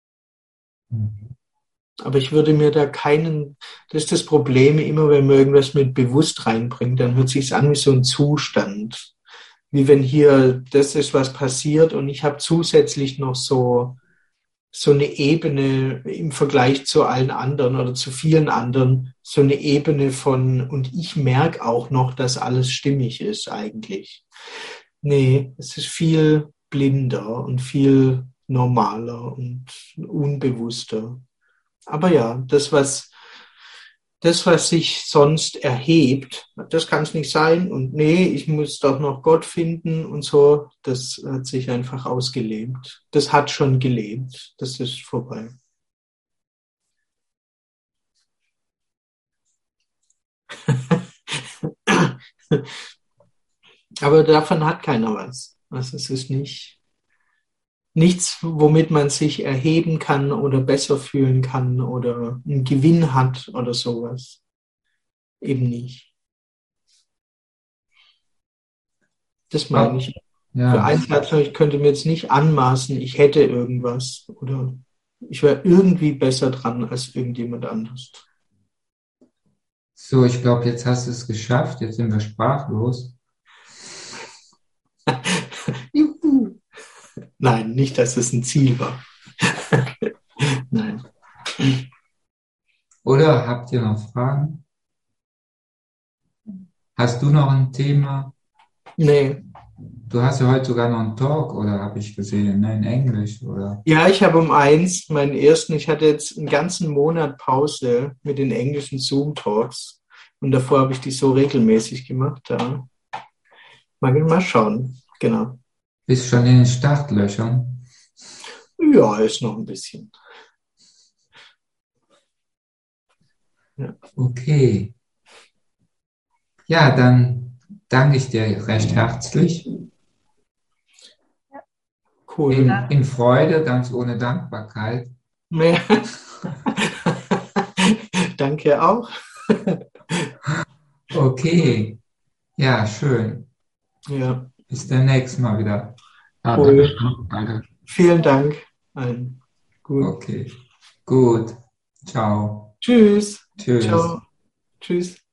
Speaker 2: Aber ich würde mir da das ist das Problem, immer wenn man irgendwas mit bewusst reinbringt, dann hört sich's an wie so ein Zustand. Wie wenn hier das ist, was passiert und ich habe zusätzlich noch so eine Ebene im Vergleich zu allen anderen oder zu vielen anderen, so eine Ebene von, und ich merke auch noch, dass alles stimmig ist eigentlich. Nee, es ist viel blinder und viel normaler und unbewusster. Aber ja, das, was sich sonst erhebt, das kann es nicht sein und nee, ich muss doch noch Gott finden und so, das hat sich einfach ausgelebt. Das hat schon gelebt, das ist vorbei. Aber davon hat keiner was. Also es ist nichts, womit man sich erheben kann oder besser fühlen kann oder einen Gewinn hat oder sowas. Eben nicht. Das meine ich. Für einen Satz, ich könnte mir jetzt nicht anmaßen, ich hätte irgendwas oder ich wäre irgendwie besser dran als irgendjemand anders.
Speaker 1: So, ich glaube, jetzt hast du es geschafft, jetzt sind wir sprachlos.
Speaker 2: Juhu. Nein, nicht, dass es ein Ziel war. Nein.
Speaker 1: Oder habt ihr noch Fragen? Hast du noch ein Thema?
Speaker 2: Nee.
Speaker 1: Du hast ja heute sogar noch einen Talk, oder habe ich gesehen, ne, in Englisch, oder?
Speaker 2: Ja, ich habe um 1 meinen ersten, ich hatte jetzt einen ganzen Monat Pause mit den englischen Zoom-Talks und davor habe ich die so regelmäßig gemacht. Ja. Mal schauen, genau.
Speaker 1: Bist schon in den Startlöchern?
Speaker 2: Ja, ist noch ein bisschen. Ja.
Speaker 1: Okay. Ja, dann danke ich dir recht herzlich.
Speaker 2: Cool.
Speaker 1: In Freude, ganz ohne Dankbarkeit.
Speaker 2: Ja. Danke auch.
Speaker 1: Okay. Ja, schön.
Speaker 2: Ja.
Speaker 1: Bis demnächst mal wieder.
Speaker 3: Ja,
Speaker 2: Cool.
Speaker 3: danke.
Speaker 2: Vielen Dank allen. Gut.
Speaker 1: Okay. Gut. Ciao.
Speaker 2: Tschüss.
Speaker 1: Tschüss.
Speaker 2: Ciao. Tschüss.